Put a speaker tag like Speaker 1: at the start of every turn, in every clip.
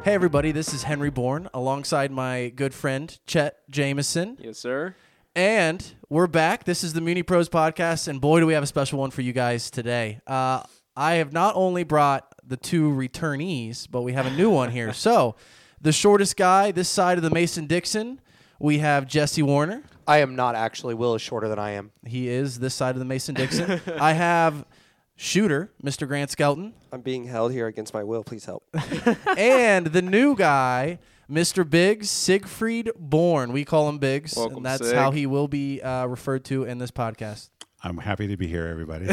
Speaker 1: Hey everybody, this is Henry Bourne alongside my good friend Chet Jameson.
Speaker 2: Yes, sir.
Speaker 1: And we're back. This is the Muni Pros podcast, and boy, do we have a special one for you guys today. I have not only brought the two returnees, but we have a new one here. So, the shortest guy this side of the Mason-Dixon, we have Jesse Warner.
Speaker 3: I am not actually. Will is shorter than I am.
Speaker 1: He is this side of the Mason-Dixon. I have shooter, Mr. Grant Skelton.
Speaker 4: I'm being held here against my will. Please help.
Speaker 1: And the new guy, Mr. Biggs, Siegfried Bourne. We call him Biggs,
Speaker 2: Welcome,
Speaker 1: and that's
Speaker 2: Sig.
Speaker 1: how he will be referred to in this podcast.
Speaker 5: I'm happy to be here, everybody.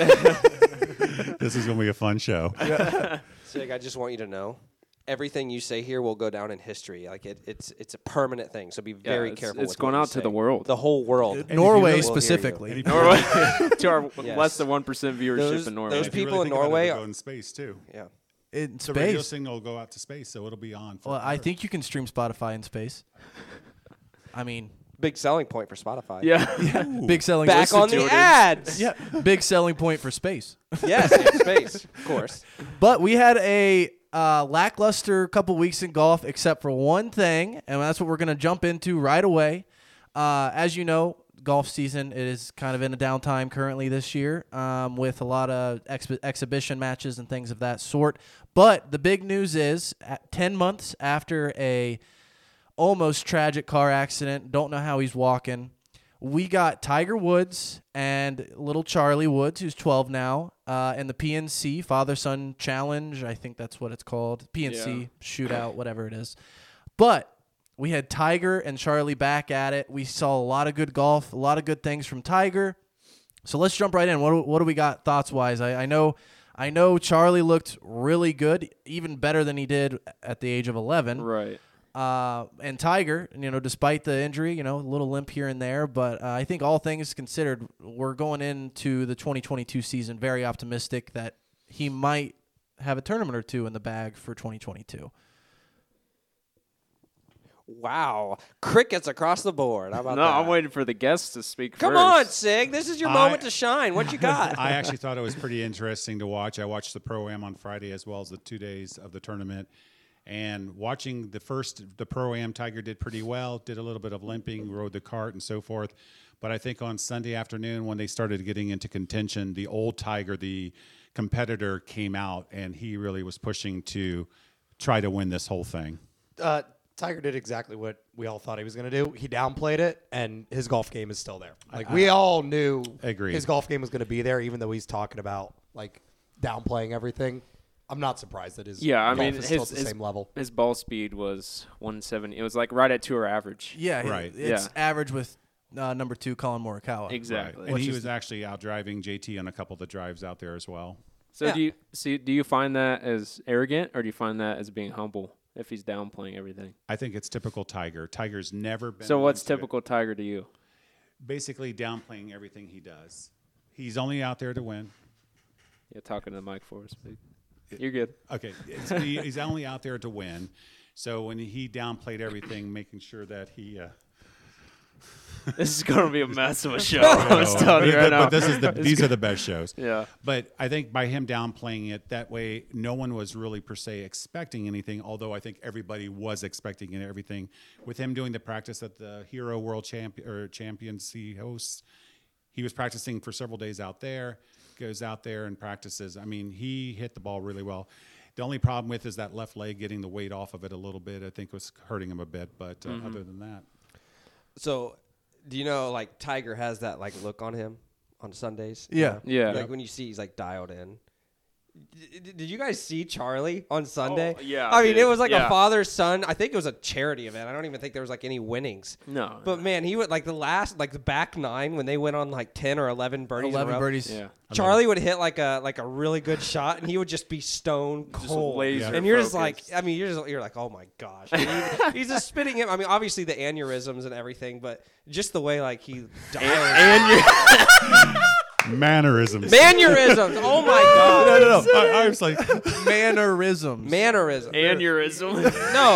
Speaker 5: This is going to be a fun show.
Speaker 4: Sig, I just want you to know, everything you say here will go down in history. Like it's a permanent thing. So be very careful.
Speaker 2: It's
Speaker 4: with
Speaker 2: going
Speaker 4: what you
Speaker 2: out to
Speaker 4: say.
Speaker 2: the world.
Speaker 4: The whole world.
Speaker 1: Norway
Speaker 4: will hear you.
Speaker 1: specifically.
Speaker 2: Norway, to our
Speaker 4: Yes.
Speaker 2: less than 1% viewership
Speaker 4: Those-
Speaker 2: in Norway.
Speaker 4: those
Speaker 5: If you
Speaker 4: people in
Speaker 5: think about it,
Speaker 4: Norway
Speaker 5: it'll
Speaker 4: are-
Speaker 5: go in space too.
Speaker 4: Yeah.
Speaker 1: In
Speaker 5: The radio
Speaker 1: space.
Speaker 5: signal will go out to space, so it'll be on.
Speaker 1: Well, I think you can stream Spotify in space. I mean,
Speaker 4: Big selling point for Spotify.
Speaker 2: yeah.
Speaker 1: big selling
Speaker 4: Back
Speaker 1: point.
Speaker 4: on the
Speaker 2: Jordans.
Speaker 4: ads.
Speaker 1: Yeah, big selling point for space.
Speaker 4: Yes, in space, of course.
Speaker 1: But we had a lackluster couple weeks in golf, except for one thing, and that's what we're going to jump into right away. As you know, golf season it is kind of in a downtime currently this year, with a lot of exhibition matches and things of that sort. But the big news is, 10 months after a almost tragic car accident, don't know how he's walking, we got Tiger Woods and little Charlie Woods, who's 12 now, in the PNC Father-Son Challenge. I think that's what it's called. PNC Shootout, whatever it is. But we had Tiger and Charlie back at it. We saw a lot of good golf, a lot of good things from Tiger. So let's jump right in. What do we got thoughts-wise? I know Charlie looked really good, even better than he did at the age of 11.
Speaker 2: Right.
Speaker 1: And Tiger, despite the injury, a little limp here and there, but I think all things considered, we're going into the 2022 season very optimistic that he might have a tournament or two in the bag for 2022.
Speaker 4: Wow. Crickets across the board. How about
Speaker 2: No,
Speaker 4: that?
Speaker 2: I'm waiting for the guests to speak
Speaker 4: Come
Speaker 2: first.
Speaker 4: on, Sig. This is your moment to shine. What you got?
Speaker 5: I actually thought it was pretty interesting to watch. I watched the Pro-Am on Friday as well as the 2 days of the tournament. And watching the Pro-Am, Tiger did pretty well, did a little bit of limping, rode the cart and so forth. But I think on Sunday afternoon when they started getting into contention, the old Tiger, the competitor, came out, and he really was pushing to try to win this whole thing.
Speaker 3: Tiger did exactly what we all thought he was going to do. He downplayed it, and his golf game is still there. Like we all knew
Speaker 5: Agreed.
Speaker 3: his golf game was going to be there, even though he's talking about like downplaying everything. I'm not surprised that his golf is still at the same level.
Speaker 2: His ball speed was 170. It was like right at tour average.
Speaker 1: Yeah,
Speaker 5: Right.
Speaker 1: It's average with number 2 Colin Morikawa.
Speaker 2: Exactly.
Speaker 5: And he was actually out driving JT on a couple of the drives out there as well.
Speaker 2: So do you find that as arrogant, or do you find that as being humble if he's downplaying everything?
Speaker 5: I think it's typical Tiger. Tiger's never been.
Speaker 2: So what's
Speaker 5: one to-
Speaker 2: typical Tiger to you?
Speaker 5: Basically downplaying everything he does. He's only out there to win.
Speaker 2: Yeah, talking to the mic for us, big. You're good.
Speaker 5: Okay, he's only out there to win. So when he downplayed everything, making sure that he.
Speaker 2: This is going to be a mess of a show. I'm just telling you right now.
Speaker 5: But these are the best shows.
Speaker 2: Yeah.
Speaker 5: But I think by him downplaying it that way, no one was really per se expecting anything. Although I think everybody was expecting everything. With him doing the practice that the Hero World Champions he hosts, he was practicing for several days out there. Goes out there and practices. I mean, he hit the ball really well. The only problem with is that left leg getting the weight off of it a little bit. I think was hurting him a bit. But other than that,
Speaker 4: So, do you know, like, Tiger has that, like, look on him on Sundays?
Speaker 1: Yeah.
Speaker 2: Yeah.
Speaker 4: Like, when you see he's, like, dialed in. Did you guys see Charlie on Sunday?
Speaker 2: Oh, yeah,
Speaker 4: I mean,
Speaker 2: dude.
Speaker 4: it was like
Speaker 2: Yeah.
Speaker 4: a father-son. I think it was a charity event. I don't even think there was, like, any winnings.
Speaker 2: No.
Speaker 4: But, man, he would, like, the back 9 when they went on, like, 10 or 11 birdies in a
Speaker 1: 11
Speaker 4: row,
Speaker 1: birdies.
Speaker 2: yeah.
Speaker 4: Charlie would hit, like a really good shot, and he would just be stone cold.
Speaker 2: laser
Speaker 4: And you're just like,
Speaker 2: focused.
Speaker 4: I mean, you're like, oh, my gosh. He's just spitting him. I mean, obviously the aneurysms and everything, but just the way, like, he dialed.
Speaker 2: And you're
Speaker 5: mannerisms.
Speaker 4: Mannerisms. Oh my God.
Speaker 5: No. I was like,
Speaker 1: Mannerisms.
Speaker 4: Mannerism.
Speaker 2: aneurysm.
Speaker 4: No.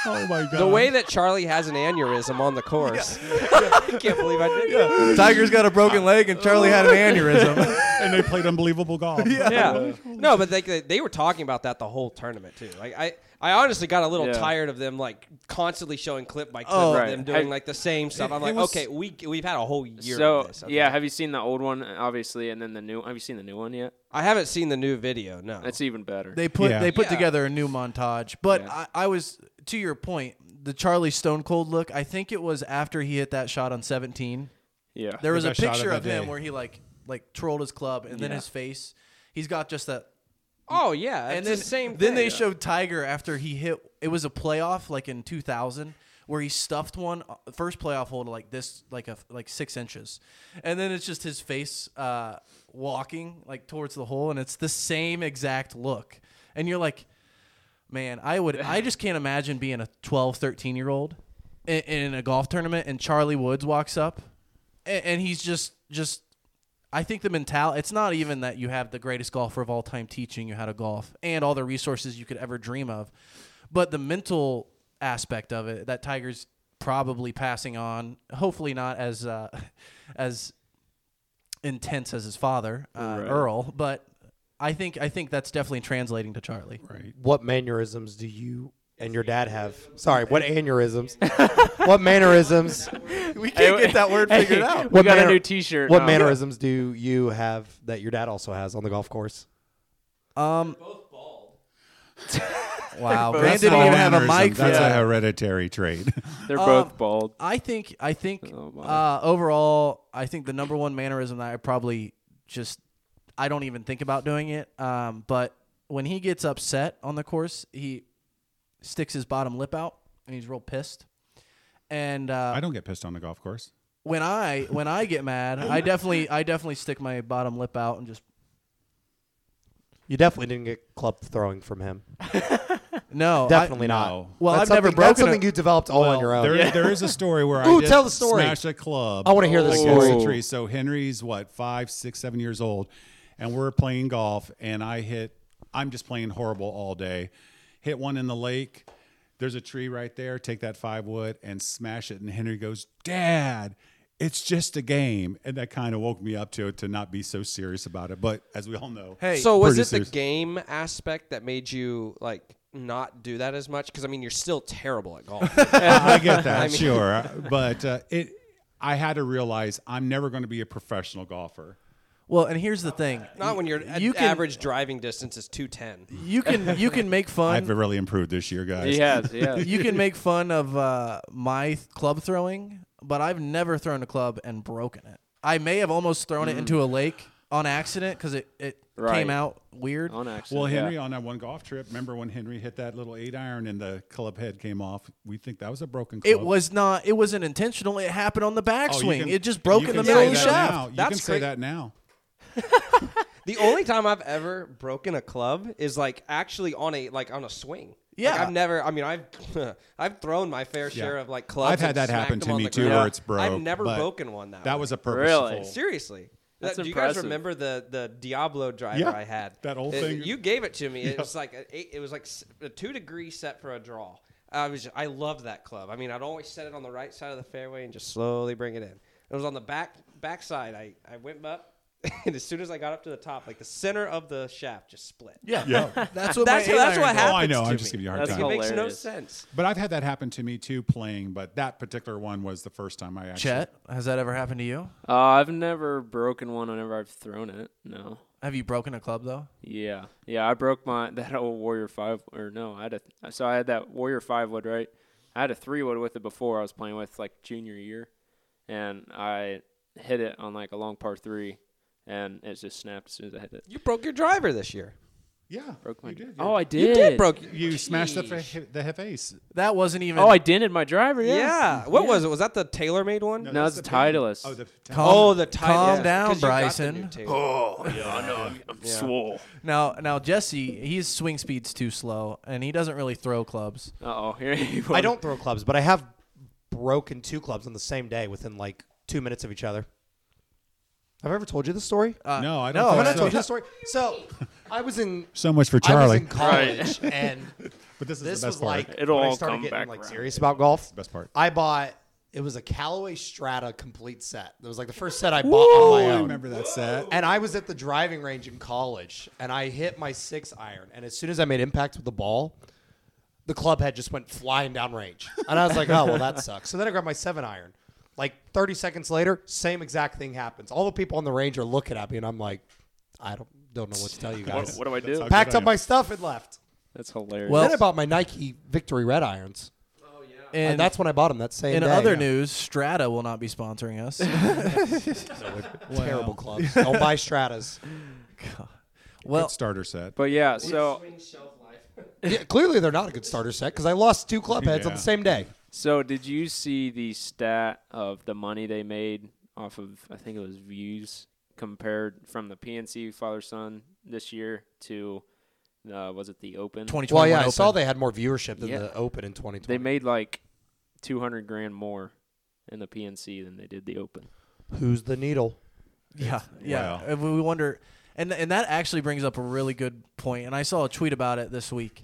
Speaker 5: Oh my god!
Speaker 4: The way that Charlie has an aneurysm on the course. I can't believe I did that.
Speaker 1: Tiger's got a broken leg, and Charlie had an aneurysm.
Speaker 5: and they played unbelievable golf.
Speaker 4: Yeah. No, but they were talking about that the whole tournament too. Like I honestly got a little tired of them like constantly showing clip by clip of them doing like the same stuff. I'm like, okay, we've had a whole year of this. Okay.
Speaker 2: Yeah, have you seen the old one, obviously, and then the new? Have you seen the new one yet?
Speaker 4: I haven't seen the new video. No,
Speaker 2: that's even better.
Speaker 1: They put together a new montage, but I was, to your point, the Charlie Stone Cold look. I think it was after he hit that shot on 17.
Speaker 2: Yeah,
Speaker 1: there was a picture of him where he like twirled his club, and then his face. He's got just that.
Speaker 4: Oh yeah, and then the same.
Speaker 1: Then they showed Tiger after he hit. It was a playoff like in 2000 where he stuffed one first playoff hole to like this, like 6 inches, and then it's just his face walking like towards the hole, and it's the same exact look, and you're like, man, I just can't imagine being a 12, 13-year-old in a golf tournament, and Charlie Woods walks up, and he's just. I think the mentality, it's not even that you have the greatest golfer of all time teaching you how to golf and all the resources you could ever dream of, but the mental aspect of it that Tiger's probably passing on, hopefully not as intense as his father, Earl, but I think that's definitely translating to Charlie.
Speaker 5: Right.
Speaker 3: What mannerisms do you and your dad have? Sorry, what aneurysms? What mannerisms?
Speaker 1: We can't get that word figured out.
Speaker 2: We got a new T-shirt.
Speaker 3: What mannerisms do you have that your dad also has on the golf course?
Speaker 4: Both bald.
Speaker 1: Wow, Grant didn't even have a mic for
Speaker 5: That's
Speaker 1: that.
Speaker 5: a hereditary trait.
Speaker 2: They're both bald.
Speaker 1: I think overall, I think the number one mannerism that I probably I don't even think about doing it. But when he gets upset on the course, he sticks his bottom lip out and he's real pissed. And
Speaker 5: I don't get pissed on the golf course.
Speaker 1: When I get mad, I definitely stick my bottom lip out and just.
Speaker 3: You definitely didn't get club throwing from him.
Speaker 1: No,
Speaker 3: definitely not.
Speaker 5: No.
Speaker 1: Well,
Speaker 3: I've
Speaker 1: never broken.
Speaker 3: That's something you developed all on your own.
Speaker 5: There is a story where
Speaker 3: Ooh,
Speaker 5: I did
Speaker 3: tell the story.
Speaker 5: smash a club.
Speaker 3: I want to hear this
Speaker 5: against
Speaker 3: story.
Speaker 5: a tree. So Henry's 5, 6, 7 years old, and we're playing golf, and I'm just playing horrible all day. Hit one in the lake. There's a tree right there. Take that 5-wood and smash it. And Henry goes, "Dad, it's just a game." And that kind of woke me up to not be so serious about it. But as we all know,
Speaker 4: So was it
Speaker 5: serious.
Speaker 4: the game aspect that made you like not do that as much? Because I mean, you're still terrible at golf.
Speaker 5: I get that, sure. But I had to realize I'm never going to be a professional golfer.
Speaker 1: Well, and here's the thing.
Speaker 4: Not when your average driving distance is 210.
Speaker 1: You can make fun.
Speaker 5: I've really improved this year, guys.
Speaker 2: He has.
Speaker 1: You can make fun of my club throwing, but I've never thrown a club and broken it. I may have almost thrown it into a lake on accident because it came out weird.
Speaker 2: On accident.
Speaker 5: Well, Henry, on that one golf trip, remember when Henry hit that little 8-iron and the club head came off? We think that was a broken club.
Speaker 1: It was not. It wasn't intentional. It happened on the backswing. It just broke
Speaker 5: you
Speaker 1: in the
Speaker 5: can
Speaker 1: middle
Speaker 5: say
Speaker 1: of the
Speaker 5: that
Speaker 1: shaft.
Speaker 5: now. You
Speaker 4: That's
Speaker 5: can say
Speaker 4: crazy.
Speaker 5: that now.
Speaker 4: The only time I've ever broken a club is like actually on a swing.
Speaker 1: Yeah.
Speaker 4: Like, I've never. I mean, I've thrown my fair share of like clubs.
Speaker 5: I've had
Speaker 4: and
Speaker 5: that
Speaker 4: smacked
Speaker 5: happen
Speaker 4: them
Speaker 5: to
Speaker 4: on
Speaker 5: me
Speaker 4: the
Speaker 5: too,
Speaker 4: ground.
Speaker 5: where it's broke.
Speaker 4: I've never
Speaker 5: but
Speaker 4: broken one
Speaker 5: that
Speaker 4: way.
Speaker 5: was a purposeful.
Speaker 2: Really?
Speaker 4: Seriously.
Speaker 2: That's
Speaker 4: do you
Speaker 2: impressive.
Speaker 4: guys remember the Diablo driver
Speaker 5: Yeah,
Speaker 4: I had?
Speaker 5: that old thing.
Speaker 4: You gave it to me. It was like a 2-degree set for a draw. I loved that club. I mean, I'd always set it on the right side of the fairway and just slowly bring it in. It was on the back side. I went up. And as soon as I got up to the top, like the center of the shaft just split.
Speaker 1: Yeah, that's what
Speaker 4: That's
Speaker 1: my
Speaker 4: what
Speaker 1: 8-iron
Speaker 4: happens.
Speaker 5: Oh, I know.
Speaker 4: to
Speaker 5: I'm
Speaker 4: me.
Speaker 5: just giving you a hard
Speaker 2: That's
Speaker 5: time.
Speaker 4: It makes no
Speaker 2: hilarious.
Speaker 4: sense.
Speaker 5: But I've had that happen to me too playing, but that particular one was the first time I actually.
Speaker 1: Chet, has that ever happened to you?
Speaker 2: I've never broken one whenever I've thrown it. No.
Speaker 1: Have you broken a club though?
Speaker 2: Yeah. I broke that old Warrior 5. Or no, I had that Warrior 5-wood, right? I had a 3-wood with it before I was playing with like junior year, and I hit it on like a long par 3. And it just snapped as soon as I hit it.
Speaker 4: You broke your driver this year.
Speaker 5: Yeah,
Speaker 2: Broke my.
Speaker 5: you did.
Speaker 2: Oh, I
Speaker 4: You
Speaker 2: did.
Speaker 4: did broke.
Speaker 5: You smashed the
Speaker 4: Jeez.
Speaker 5: face.
Speaker 1: That wasn't even.
Speaker 2: Oh, I dented my driver.
Speaker 4: Yeah.
Speaker 2: Yeah.
Speaker 4: What was it? Was that the TaylorMade one?
Speaker 2: No,
Speaker 5: that's
Speaker 2: it's
Speaker 5: the pin.
Speaker 2: Titleist.
Speaker 5: Oh,
Speaker 1: Calm-
Speaker 4: the Titleist.
Speaker 1: calm down,
Speaker 4: 'Cause you got the
Speaker 1: Bryson.
Speaker 4: new Taylor.
Speaker 2: Oh, yeah, I know. I'm swole.
Speaker 1: Now Jesse, his swing speed's too slow, and he doesn't really throw clubs.
Speaker 2: Uh-oh. Here he was.
Speaker 3: I don't throw clubs, but I have broken 2 clubs on the same day within like 2 minutes of each other. Have I ever told you the story?
Speaker 5: No, I don't.
Speaker 1: no,
Speaker 5: think
Speaker 3: Have I
Speaker 5: so.
Speaker 3: told you the story? So I was in
Speaker 5: So much for
Speaker 3: I was
Speaker 5: Charlie.
Speaker 3: in college, and
Speaker 5: But this is
Speaker 3: This
Speaker 5: the best
Speaker 3: was
Speaker 5: part.
Speaker 3: like
Speaker 2: It'll
Speaker 3: when I
Speaker 2: all
Speaker 3: started
Speaker 2: come
Speaker 3: getting
Speaker 2: back
Speaker 3: like
Speaker 2: around.
Speaker 3: serious about golf.
Speaker 5: Best part.
Speaker 3: I bought. It was a Callaway Strata complete set. It was like the first set I bought on my
Speaker 5: I
Speaker 3: own.
Speaker 5: remember that set.
Speaker 3: And I was at the driving range in college, and I hit my 6-iron. And as soon as I made impact with the ball, the club head just went flying down range. And I was like, oh, well, that sucks. So then I grabbed my 7-iron. Like 30 seconds later, same exact thing happens. All the people on the range are looking at me, and I'm like, I don't know what to tell you guys.
Speaker 2: What do I do?
Speaker 5: how-
Speaker 3: Packed
Speaker 5: good I
Speaker 3: up
Speaker 5: am.
Speaker 3: my stuff and left.
Speaker 2: That's hilarious.
Speaker 1: Well-
Speaker 3: Then I bought my Nike Victory Red Irons. And that's when I bought them that same
Speaker 1: in
Speaker 3: day.
Speaker 1: other news, Strata will not be sponsoring us.
Speaker 3: Terrible clubs. Don't buy Stratas.
Speaker 1: Well,
Speaker 5: Good starter set.
Speaker 2: but yeah, so
Speaker 3: Yeah, clearly, they're not a good starter set because I lost 2 club heads on
Speaker 5: Yeah.
Speaker 3: the same day.
Speaker 2: So did you see the stat of the money they made off of, I think it was views, compared from the PNC Father-Son this year to, was it the Open?
Speaker 1: 2021
Speaker 3: Well, yeah, I
Speaker 1: Open.
Speaker 3: saw they had more viewership than
Speaker 2: Yeah.
Speaker 3: the Open in 2020.
Speaker 2: They made like $200,000 more in the PNC than they did the Open.
Speaker 3: Who's the needle?
Speaker 1: Yeah, yeah.
Speaker 5: Wow.
Speaker 1: And we wonder, and that actually brings up a really good point. And I saw a tweet about it this week.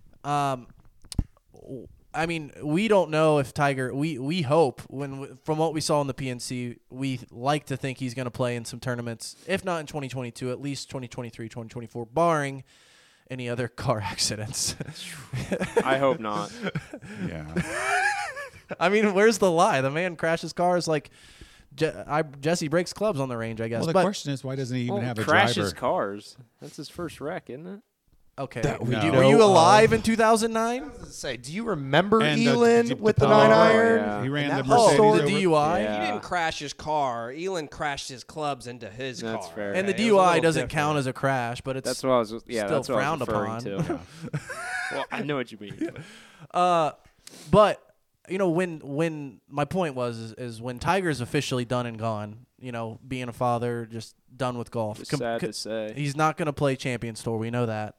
Speaker 1: I mean, we don't know if Tiger. We hope from what we saw in the PNC, we like to think he's going to play in some tournaments, if not in 2022, at least 2023, 2024, barring any other car accidents.
Speaker 2: I hope not.
Speaker 5: Yeah.
Speaker 1: I mean, where's the lie? The man crashes cars like Jesse breaks clubs on the range, I guess.
Speaker 5: Well, the
Speaker 1: but
Speaker 5: question is, why doesn't he even
Speaker 2: Well,
Speaker 5: have a
Speaker 2: crashes
Speaker 5: driver?
Speaker 2: cars. That's his first wreck, isn't it?
Speaker 1: okay,
Speaker 3: That we
Speaker 5: No.
Speaker 1: were you
Speaker 3: know
Speaker 1: alive
Speaker 3: of.
Speaker 1: in 2009?
Speaker 3: Say, do you remember
Speaker 5: And the-
Speaker 3: Elin with the
Speaker 5: oh,
Speaker 3: 9-iron?
Speaker 2: yeah.
Speaker 5: He ran
Speaker 3: And
Speaker 5: the
Speaker 3: that whole
Speaker 5: Mercedes.
Speaker 1: The
Speaker 3: story-
Speaker 1: DUI.
Speaker 2: Yeah.
Speaker 4: He didn't crash his car. Elin crashed his clubs into his
Speaker 2: That's
Speaker 4: car.
Speaker 2: fair.
Speaker 1: And the
Speaker 4: Okay? It was a
Speaker 1: DUI
Speaker 4: little
Speaker 1: doesn't
Speaker 4: different.
Speaker 1: count as a crash, but it's
Speaker 2: That's what I was. Yeah,
Speaker 1: still
Speaker 2: that's what I
Speaker 1: frowned
Speaker 2: was referring
Speaker 1: upon.
Speaker 2: to. Well, I know what you mean.
Speaker 1: But you know, when my point was is when Tiger's officially done and gone, you know, being a father, just done with golf.
Speaker 2: It's sad to say.
Speaker 1: He's not going to play Champions Tour. We know that.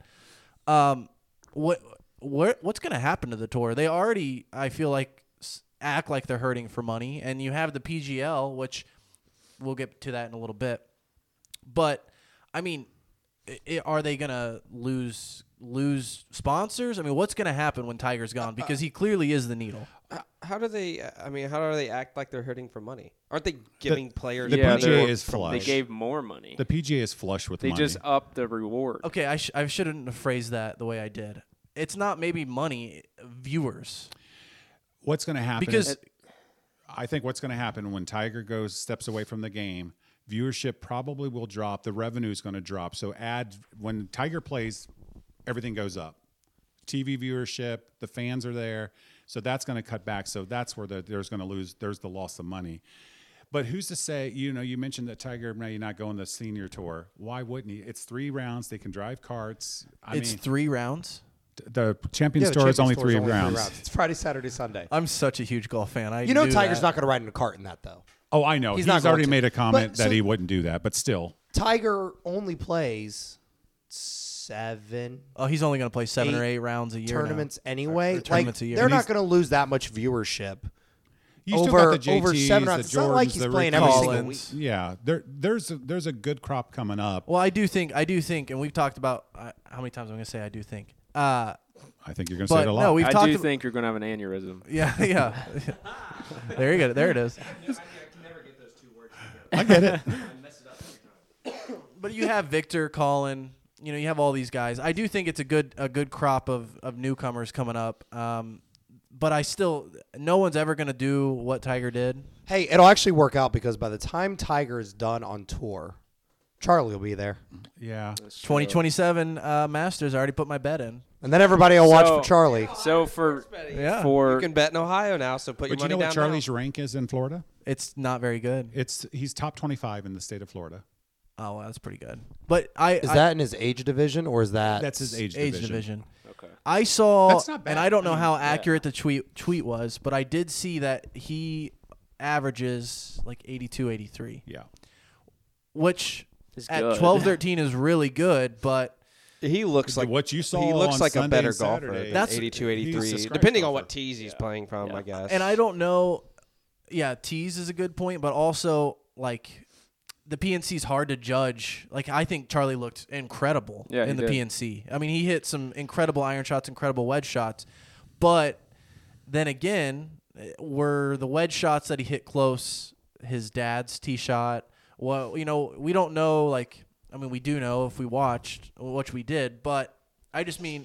Speaker 1: What's going to happen to the tour? They already, I feel like, act like they're hurting for money, and you have the PGL, which we'll get to that in a little bit. But I mean, are they going to lose sponsors? I mean, what's going to happen when Tiger's gone? Because he clearly is the needle.
Speaker 4: How do they? I mean, how do they act like they're hurting for money? Aren't they giving players?
Speaker 5: the
Speaker 2: Yeah,
Speaker 4: money?
Speaker 5: PGA
Speaker 2: they-
Speaker 5: is flush.
Speaker 2: They gave more money.
Speaker 5: The PGA is flush with
Speaker 2: They
Speaker 5: money.
Speaker 2: just upped the reward.
Speaker 1: Okay, I shouldn't have phrased that the way I did. It's not maybe money, viewers.
Speaker 5: What's going to happen?
Speaker 1: Because-
Speaker 5: is, I think what's going to happen when Tiger steps away from the game, viewership probably will drop. The revenue is going to drop. So when Tiger plays, everything goes up. TV viewership, the fans are there, so that's going to cut back. So that's where there's the loss of money. But who's to say? You know, you mentioned that Tiger may not go on the senior tour. Why wouldn't he? It's 3 rounds. They can drive carts.
Speaker 1: It's 3 rounds.
Speaker 5: The Champions
Speaker 3: Yeah, the
Speaker 5: Tour is
Speaker 3: Champions
Speaker 5: only
Speaker 3: Tour is
Speaker 5: 3 rounds.
Speaker 3: It's Friday, Saturday, Sunday.
Speaker 1: I'm such a huge golf fan.
Speaker 3: You know
Speaker 1: knew
Speaker 3: Tiger's
Speaker 1: that.
Speaker 3: not going to ride in a cart in that, though.
Speaker 5: Oh, I know.
Speaker 3: He's
Speaker 5: He's
Speaker 3: not going
Speaker 5: already
Speaker 3: to.
Speaker 5: made a comment
Speaker 3: But,
Speaker 5: that
Speaker 3: so-
Speaker 5: he wouldn't do that, but still.
Speaker 3: Tiger only plays 7
Speaker 1: Oh, he's only going to play 7 or
Speaker 3: 8
Speaker 1: 8 rounds a year.
Speaker 3: tournaments anyway.
Speaker 1: or tournaments
Speaker 3: like,
Speaker 1: a year.
Speaker 3: they're
Speaker 1: And
Speaker 3: not going to lose that much viewership.
Speaker 5: You still
Speaker 3: Over-
Speaker 5: got the JTs,
Speaker 3: over 7
Speaker 5: the
Speaker 3: rounds. It's not like
Speaker 5: Jordans,
Speaker 3: he's
Speaker 5: the
Speaker 3: playing
Speaker 5: Rick
Speaker 3: every
Speaker 5: Collins.
Speaker 3: single
Speaker 1: week.
Speaker 5: Yeah, there's a good crop coming up.
Speaker 1: Well, I do think, and we've talked about how many times I'm going to say I do think.
Speaker 5: I think you're going to say
Speaker 1: But
Speaker 5: it a lot.
Speaker 1: no, we've
Speaker 2: I
Speaker 1: talked.
Speaker 2: do think you're going to have an aneurysm.
Speaker 1: Yeah, yeah. There you go. There it is.
Speaker 5: I get it.
Speaker 1: But you have Victor, Colin. You know, you have all these guys. I do think it's a good crop of newcomers coming up. But I still, no one's ever going to do what Tiger did.
Speaker 3: Hey, it'll actually work out because by the time Tiger is done on tour, Charlie will be there.
Speaker 5: Yeah.
Speaker 1: 2027 Masters. I already put my bet in.
Speaker 3: And then everybody will watch
Speaker 2: So-
Speaker 3: for Charlie.
Speaker 2: So for
Speaker 1: Yeah.
Speaker 4: You
Speaker 2: for
Speaker 4: can bet in Ohio now, so put your
Speaker 5: But you
Speaker 4: money
Speaker 5: know what
Speaker 4: down
Speaker 5: Charlie's
Speaker 4: now.
Speaker 5: rank is in Florida?
Speaker 1: It's not very good.
Speaker 5: He's top 25 in the state of Florida.
Speaker 1: Oh, well, that's pretty good. But
Speaker 3: Is that in his age division or is that?
Speaker 5: That's his age
Speaker 1: division?
Speaker 2: okay.
Speaker 1: I saw,
Speaker 5: That's not bad.
Speaker 1: and I don't know
Speaker 5: I mean,
Speaker 1: how accurate the tweet was, but I did see that he averages like 82, 83,
Speaker 5: Yeah.
Speaker 1: which
Speaker 2: It's
Speaker 1: at
Speaker 2: good.
Speaker 1: 12, 13 is really good, but
Speaker 4: He looks like
Speaker 5: what you saw
Speaker 4: He looks
Speaker 5: on
Speaker 4: like
Speaker 5: Sunday
Speaker 4: a better
Speaker 5: and
Speaker 4: golfer.
Speaker 5: Saturday,
Speaker 4: Than
Speaker 1: That's-
Speaker 4: 82,
Speaker 5: he's a
Speaker 4: 83,
Speaker 5: scratch
Speaker 4: depending on
Speaker 5: golfer.
Speaker 4: what tees he's playing from, I guess.
Speaker 1: and I don't know. Yeah, tees is a good point, but also like the PNC is hard to judge. Like I think Charlie looked incredible
Speaker 2: Yeah,
Speaker 1: in
Speaker 2: he
Speaker 1: the
Speaker 2: did.
Speaker 1: PNC. I mean, he hit some incredible iron shots, incredible wedge shots. But then again, were the wedge shots that he hit close his dad's tee shot? Well, we don't know. Like, I mean, we do know if we watched, which we did. But I just mean,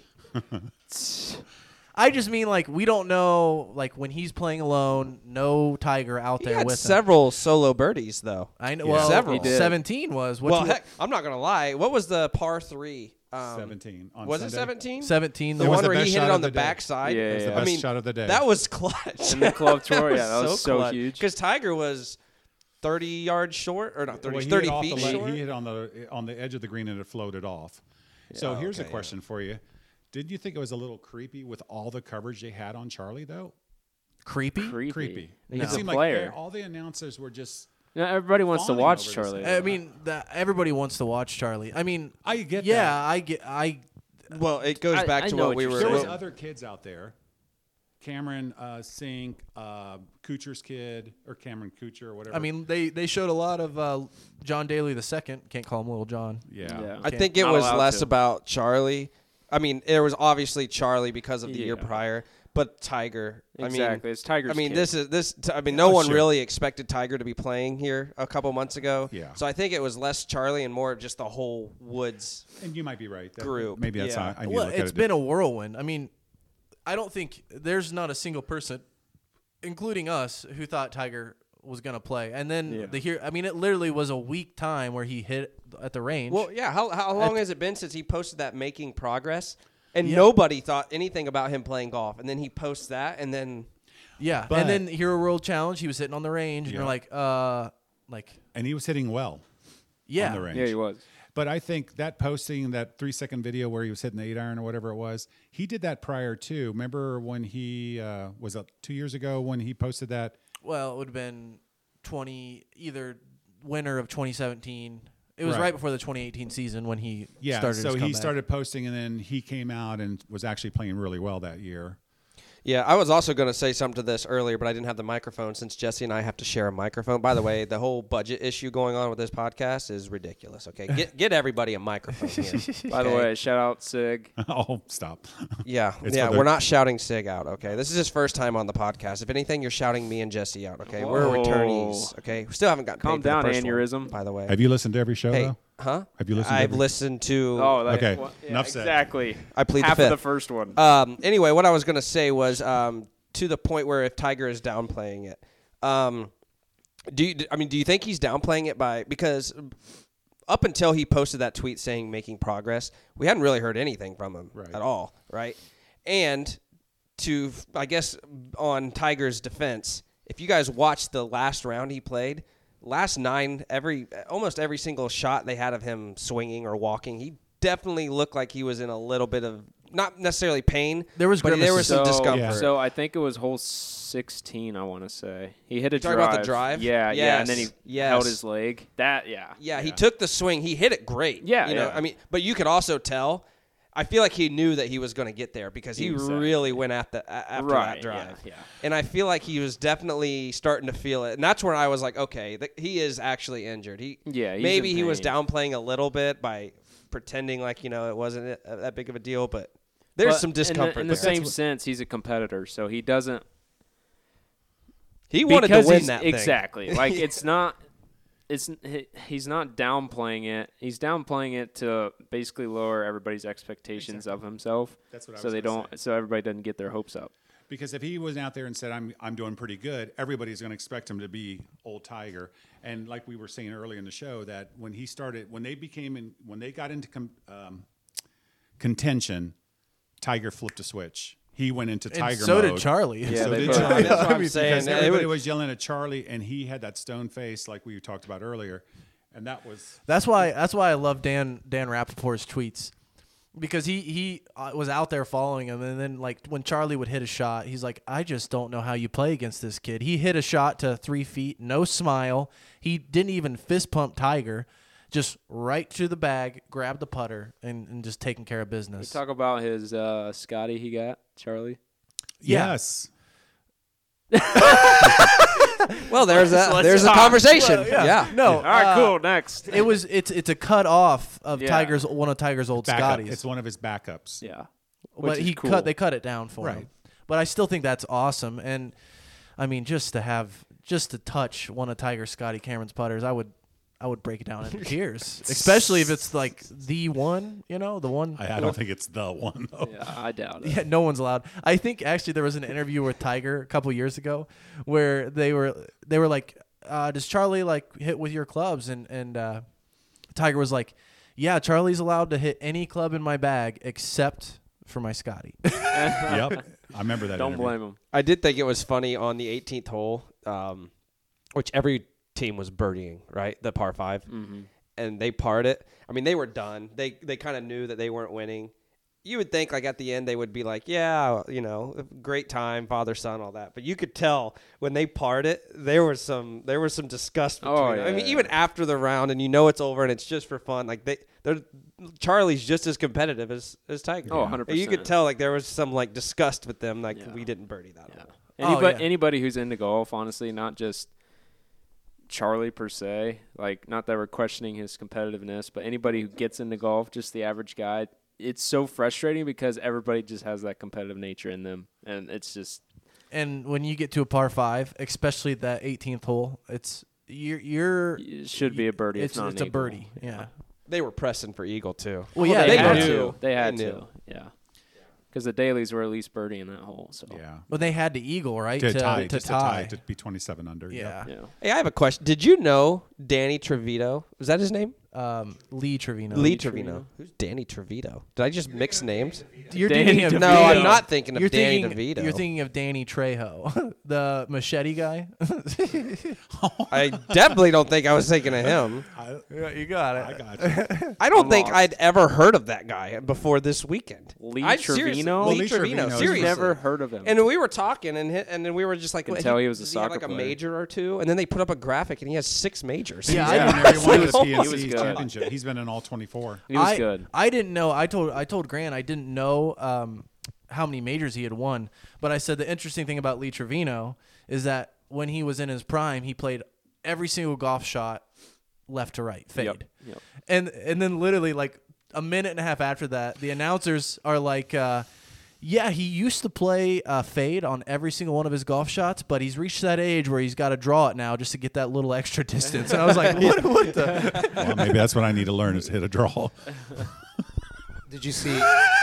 Speaker 1: like, we don't know. Like, when he's playing alone, no Tiger out
Speaker 4: He
Speaker 1: there
Speaker 4: had
Speaker 1: with him.
Speaker 4: several solo birdies though.
Speaker 1: I know.
Speaker 5: Yeah.
Speaker 1: Well,
Speaker 4: Several. He
Speaker 2: did.
Speaker 1: 17 was. What
Speaker 4: Well,
Speaker 1: you-
Speaker 4: heck, I'm not gonna lie. What was the par 3?
Speaker 5: 17 on
Speaker 4: Was
Speaker 5: Sunday.
Speaker 4: it 17?
Speaker 1: 17.
Speaker 4: The
Speaker 5: It was
Speaker 4: one
Speaker 5: the
Speaker 4: where he
Speaker 5: best
Speaker 4: hit
Speaker 5: shot
Speaker 4: it
Speaker 5: of
Speaker 4: on
Speaker 5: the
Speaker 4: the
Speaker 5: day.
Speaker 4: backside.
Speaker 2: Yeah,
Speaker 5: It was the
Speaker 2: yeah.
Speaker 5: best
Speaker 4: I mean,
Speaker 5: shot of the day.
Speaker 4: That was clutch.
Speaker 2: In the club tour, yeah, that was so
Speaker 4: clutch.
Speaker 2: huge.
Speaker 4: Because Tiger was 30 yards short, or not 30,
Speaker 5: Well, he
Speaker 4: 30
Speaker 5: hit off
Speaker 4: feet
Speaker 5: the
Speaker 4: short.
Speaker 5: He hit on the edge of the green and it floated off. So here's a
Speaker 4: okay,
Speaker 5: question for you. Did you think it was a little creepy with all the coverage they had on Charlie, though?
Speaker 1: creepy.
Speaker 5: Creepy.
Speaker 2: He's
Speaker 5: It
Speaker 2: a
Speaker 5: seemed
Speaker 2: player.
Speaker 5: like all the announcers were just...
Speaker 2: No, everybody wants to
Speaker 5: fawning
Speaker 2: watch
Speaker 5: over this
Speaker 2: Charlie.
Speaker 5: thing.
Speaker 1: I mean, everybody wants to watch Charlie. I mean,
Speaker 5: I get
Speaker 1: yeah,
Speaker 5: that.
Speaker 4: Well, it goes
Speaker 2: I-
Speaker 4: back
Speaker 2: I
Speaker 4: to
Speaker 2: know
Speaker 4: what
Speaker 2: what
Speaker 4: we
Speaker 2: you're
Speaker 4: were.
Speaker 5: There was
Speaker 2: saying.
Speaker 5: other kids out there. Cameron Sink, Kuchar's kid, or Cameron Kuchar, or whatever.
Speaker 1: I mean, they showed a lot of John Daly II. Can't call him Little John.
Speaker 5: yeah.
Speaker 2: Yeah.
Speaker 4: I think it
Speaker 2: Not
Speaker 4: was
Speaker 2: allowed
Speaker 4: less
Speaker 2: to.
Speaker 4: about Charlie. I mean, there was obviously Charlie because of the year
Speaker 2: Yeah.
Speaker 4: prior, but Tiger.
Speaker 2: Exactly. It's Tiger's
Speaker 4: I mean,
Speaker 2: kid.
Speaker 4: I mean, no
Speaker 5: Oh,
Speaker 4: one
Speaker 5: sure.
Speaker 4: really expected Tiger to be playing here a couple months ago.
Speaker 5: Yeah.
Speaker 4: So I think it was less Charlie and more of just the whole Woods.
Speaker 5: And you might be right.
Speaker 4: Group.
Speaker 5: Maybe that's
Speaker 4: Yeah.
Speaker 5: how I need
Speaker 1: Well,
Speaker 5: to look
Speaker 1: it's
Speaker 5: at
Speaker 1: been a whirlwind. I mean, I don't think there's not a single person, including us, who thought Tiger was gonna play. And then
Speaker 2: Yeah.
Speaker 1: I mean, it literally was a week time where he hit at the range.
Speaker 4: Well, yeah. How long has it been since he posted that making progress? And
Speaker 1: Yeah.
Speaker 4: nobody thought anything about him playing golf. And then he posts that, and then
Speaker 1: yeah,
Speaker 5: but-
Speaker 1: and then Hero World Challenge, he was hitting on the range, and
Speaker 5: Yeah.
Speaker 1: you're like,
Speaker 5: And he was hitting well
Speaker 1: yeah,
Speaker 5: on the range.
Speaker 2: Yeah, he was.
Speaker 5: But I think that posting, that 3-second video where he was hitting the 8-iron or whatever it was, he did that prior too. Remember when he was it 2 years ago when he posted that?
Speaker 1: Well, it would have been either winter of 2017. It was
Speaker 5: Right.
Speaker 1: right before the 2018 season when he
Speaker 5: Yeah,
Speaker 1: started.
Speaker 5: so
Speaker 1: his
Speaker 5: he
Speaker 1: comeback.
Speaker 5: started posting, and then he came out and was actually playing really well that year.
Speaker 4: yeah, I was also going to say something to this earlier, but I didn't have the microphone since Jesse and I have to share a microphone. By the way, the whole budget issue going on with this podcast is ridiculous. Okay, get everybody a microphone here.
Speaker 2: By the
Speaker 4: okay?
Speaker 2: way, shout out Sig.
Speaker 5: Oh, stop!
Speaker 4: Yeah,
Speaker 5: It's
Speaker 4: yeah,
Speaker 5: for the-
Speaker 4: we're not shouting Sig out. Okay, this is his first time on the podcast. If anything, you're shouting me and Jesse out. Okay, we're
Speaker 2: Whoa.
Speaker 4: returnees. Okay, we still haven't gotten
Speaker 2: Calm
Speaker 4: paid for the
Speaker 2: down,
Speaker 4: first one,
Speaker 2: aneurysm.
Speaker 4: by the way.
Speaker 5: Have you listened to every show
Speaker 4: Hey,
Speaker 5: though?
Speaker 4: huh?
Speaker 5: Have you listened? to
Speaker 4: I've
Speaker 5: every-
Speaker 4: listened to.
Speaker 2: Oh, that,
Speaker 5: Okay,
Speaker 2: well, yeah,
Speaker 5: enough said.
Speaker 2: Exactly.
Speaker 4: I plead the
Speaker 2: half of the
Speaker 4: fifth.
Speaker 2: first one.
Speaker 4: Anyway, what I was going to say was to the point where if Tiger is downplaying it, do you think he's downplaying it because up until he posted that tweet saying making progress, we hadn't really heard anything from him
Speaker 5: Right.
Speaker 4: at all, right? And I guess on Tiger's defense, if you guys watched the last round he played, last 9, almost every single shot they had of him swinging or walking, he definitely looked like he was in a little bit of not necessarily pain.
Speaker 1: There was
Speaker 4: but there was
Speaker 1: grimaces.
Speaker 4: some discomfort.
Speaker 2: So I think it was hole 16, I want to say. He hit a
Speaker 4: Talking
Speaker 2: drive.
Speaker 4: about the drive?
Speaker 2: Yeah, yeah, and then he
Speaker 4: Yes.
Speaker 2: held his leg. That, yeah.
Speaker 4: Yeah, he took the swing. He hit it great.
Speaker 2: Yeah,
Speaker 4: you know.
Speaker 2: yeah.
Speaker 4: I mean, but you could also tell. I feel like he knew that he was going to get there because he
Speaker 2: Exactly.
Speaker 4: really went after
Speaker 2: Right,
Speaker 4: that drive.
Speaker 2: yeah.
Speaker 4: And I feel like he was definitely starting to feel it, and that's where I was like, okay, he is actually injured.
Speaker 2: Yeah, he's
Speaker 4: maybe
Speaker 2: in
Speaker 4: he was
Speaker 2: pain.
Speaker 4: downplaying a little bit by pretending like it wasn't that big of a deal, but there's
Speaker 2: But
Speaker 4: some discomfort.
Speaker 2: In the
Speaker 4: there.
Speaker 2: same sense, he's a competitor, so he doesn't.
Speaker 4: He wanted to
Speaker 2: because
Speaker 4: win
Speaker 2: he's-
Speaker 4: that thing.
Speaker 2: exactly. Like it's not. He's not downplaying it. He's downplaying it to basically lower everybody's expectations of himself.
Speaker 5: That's what I
Speaker 2: so
Speaker 5: was
Speaker 2: they
Speaker 5: gonna
Speaker 2: don't. So everybody doesn't get their hopes up.
Speaker 5: Because if he was out there and said, I'm doing pretty good, everybody's going to expect him to be old Tiger. And like we were saying earlier in the show, that when they got into contention, Tiger flipped a switch. He went into
Speaker 1: And
Speaker 5: Tiger
Speaker 1: so
Speaker 5: mode.
Speaker 1: did Charlie.
Speaker 5: And
Speaker 2: Yeah,
Speaker 5: so
Speaker 2: they
Speaker 5: did
Speaker 2: both
Speaker 5: Charlie.
Speaker 2: did.
Speaker 4: That's what I'm
Speaker 5: Because
Speaker 4: saying.
Speaker 5: everybody was yelling at Charlie, and he had that stone face like we talked about earlier. And that was...
Speaker 1: That's why I love Dan Rappaport's tweets, because he was out there following him, and then like when Charlie would hit a shot, he's like, I just don't know how you play against this kid. He hit a shot to 3 feet, no smile. He didn't even fist pump Tiger, just right to the bag, grabbed the putter, and just taking care of
Speaker 2: We
Speaker 1: business.
Speaker 2: talk about his Scotty he got, Charlie.
Speaker 1: Yeah.
Speaker 5: Yes.
Speaker 4: Well, there's a
Speaker 2: talk.
Speaker 4: conversation.
Speaker 1: Well,
Speaker 4: yeah.
Speaker 1: No.
Speaker 2: All right, cool. Next.
Speaker 1: It's a cut off of
Speaker 2: Yeah.
Speaker 1: one of Tiger's old
Speaker 5: Backup.
Speaker 1: Scotties.
Speaker 5: It's one of his backups.
Speaker 2: Yeah.
Speaker 1: But
Speaker 2: Which is cool.
Speaker 1: they cut it down for him.
Speaker 5: Right.
Speaker 1: But I still think that's awesome. And I mean, just to touch one of Tiger Scotty Cameron's putters, I would break it down into tears, especially if it's like the one, the one.
Speaker 5: I don't think it's the one, though.
Speaker 2: Yeah, I doubt it.
Speaker 1: Yeah, no one's allowed. I think actually there was an interview with Tiger a couple years ago where they were like, does Charlie like hit with your clubs? And Tiger was like, yeah, Charlie's allowed to hit any club in my bag except for my Scotty.
Speaker 5: Yep. I remember that.
Speaker 2: Don't
Speaker 5: interview.
Speaker 2: blame him.
Speaker 4: I did think it was funny on the 18th hole, which every team was birdieing, right? The par 5.
Speaker 2: Mm-hmm.
Speaker 4: And they parred it. I mean, they were done. They kind of knew that they weren't winning. You would think, like, at the end, they would be like, yeah, great time, father, son, all that. But you could tell when they parred it, there was some disgust between them. I mean, even after the round, and it's over and it's just for fun, like, Charlie's just as competitive as Tiger.
Speaker 2: Oh, 100%.
Speaker 4: You could tell, like, there was some, like, disgust with them, like, we didn't birdie that one.
Speaker 2: Anybody who's into golf, honestly, not just Charlie per se, like, not that we're questioning his competitiveness, but anybody who gets into golf, just the average guy, it's so frustrating because everybody just has that competitive nature in them, and it's just.
Speaker 1: And when you get to a par 5, especially that 18th hole, it's
Speaker 2: it should be a birdie.
Speaker 1: It's
Speaker 2: not an
Speaker 1: a
Speaker 2: eagle.
Speaker 1: birdie. Yeah.
Speaker 4: They were pressing for eagle too.
Speaker 1: Well, yeah,
Speaker 2: they
Speaker 1: they
Speaker 2: had
Speaker 1: knew.
Speaker 2: to. They had
Speaker 4: They
Speaker 2: to.
Speaker 4: knew.
Speaker 2: Yeah. Because the Dailies were at least birdieing that hole. So.
Speaker 5: Yeah.
Speaker 1: But they had to eagle, right?
Speaker 5: To tie.
Speaker 1: To tie.
Speaker 5: To be 27 under.
Speaker 1: Yeah.
Speaker 2: Yeah.
Speaker 4: Hey, I have a question. Did you know Danny Trevino? Was that his name?
Speaker 1: Lee Trevino.
Speaker 4: Lee Trevino. Who's Danny Trevino? Did I just mix names?
Speaker 1: You're
Speaker 2: Danny
Speaker 1: thinking of
Speaker 4: No,
Speaker 2: DeVito.
Speaker 4: I'm not thinking of
Speaker 1: You're
Speaker 4: Danny
Speaker 1: thinking,
Speaker 4: DeVito.
Speaker 1: You're thinking of Danny Trejo, the machete guy.
Speaker 4: I definitely don't think I was thinking of him.
Speaker 1: Yeah, you got it.
Speaker 5: I got you.
Speaker 4: I don't
Speaker 2: I'm
Speaker 4: think
Speaker 2: lost.
Speaker 4: I'd ever heard of that guy before this weekend.
Speaker 2: Lee
Speaker 4: I've seriously-
Speaker 2: Trevino?
Speaker 4: Lee
Speaker 5: Lee
Speaker 4: Trevino.
Speaker 5: Trevino.
Speaker 4: Seriously.
Speaker 2: Never heard of him.
Speaker 4: And we were talking, and then we were just like,
Speaker 2: Could
Speaker 4: what,
Speaker 2: tell he was a
Speaker 4: does have
Speaker 2: soccer
Speaker 4: like a
Speaker 2: player.
Speaker 4: major or two, and then they put up a graphic, and he has 6 majors.
Speaker 1: Yeah,
Speaker 5: He's
Speaker 1: I
Speaker 5: been in every one of the
Speaker 2: He was
Speaker 5: PNC
Speaker 2: good.
Speaker 5: championship. He's been in all 24.
Speaker 2: he was good.
Speaker 1: I didn't know. I told Grant I didn't know how many majors he had won. But I said the interesting thing about Lee Trevino is that when he was in his prime, he played every single golf shot left to right, fade.
Speaker 2: Yep.
Speaker 1: And then literally like a minute and a half after that, the announcers are like, yeah, he used to play fade on every single one of his golf shots, but he's reached that age where he's got to draw it now just to get that little extra distance. And I was like, what the?
Speaker 5: Well, maybe that's what I need to learn is hit a draw.
Speaker 3: Did you see?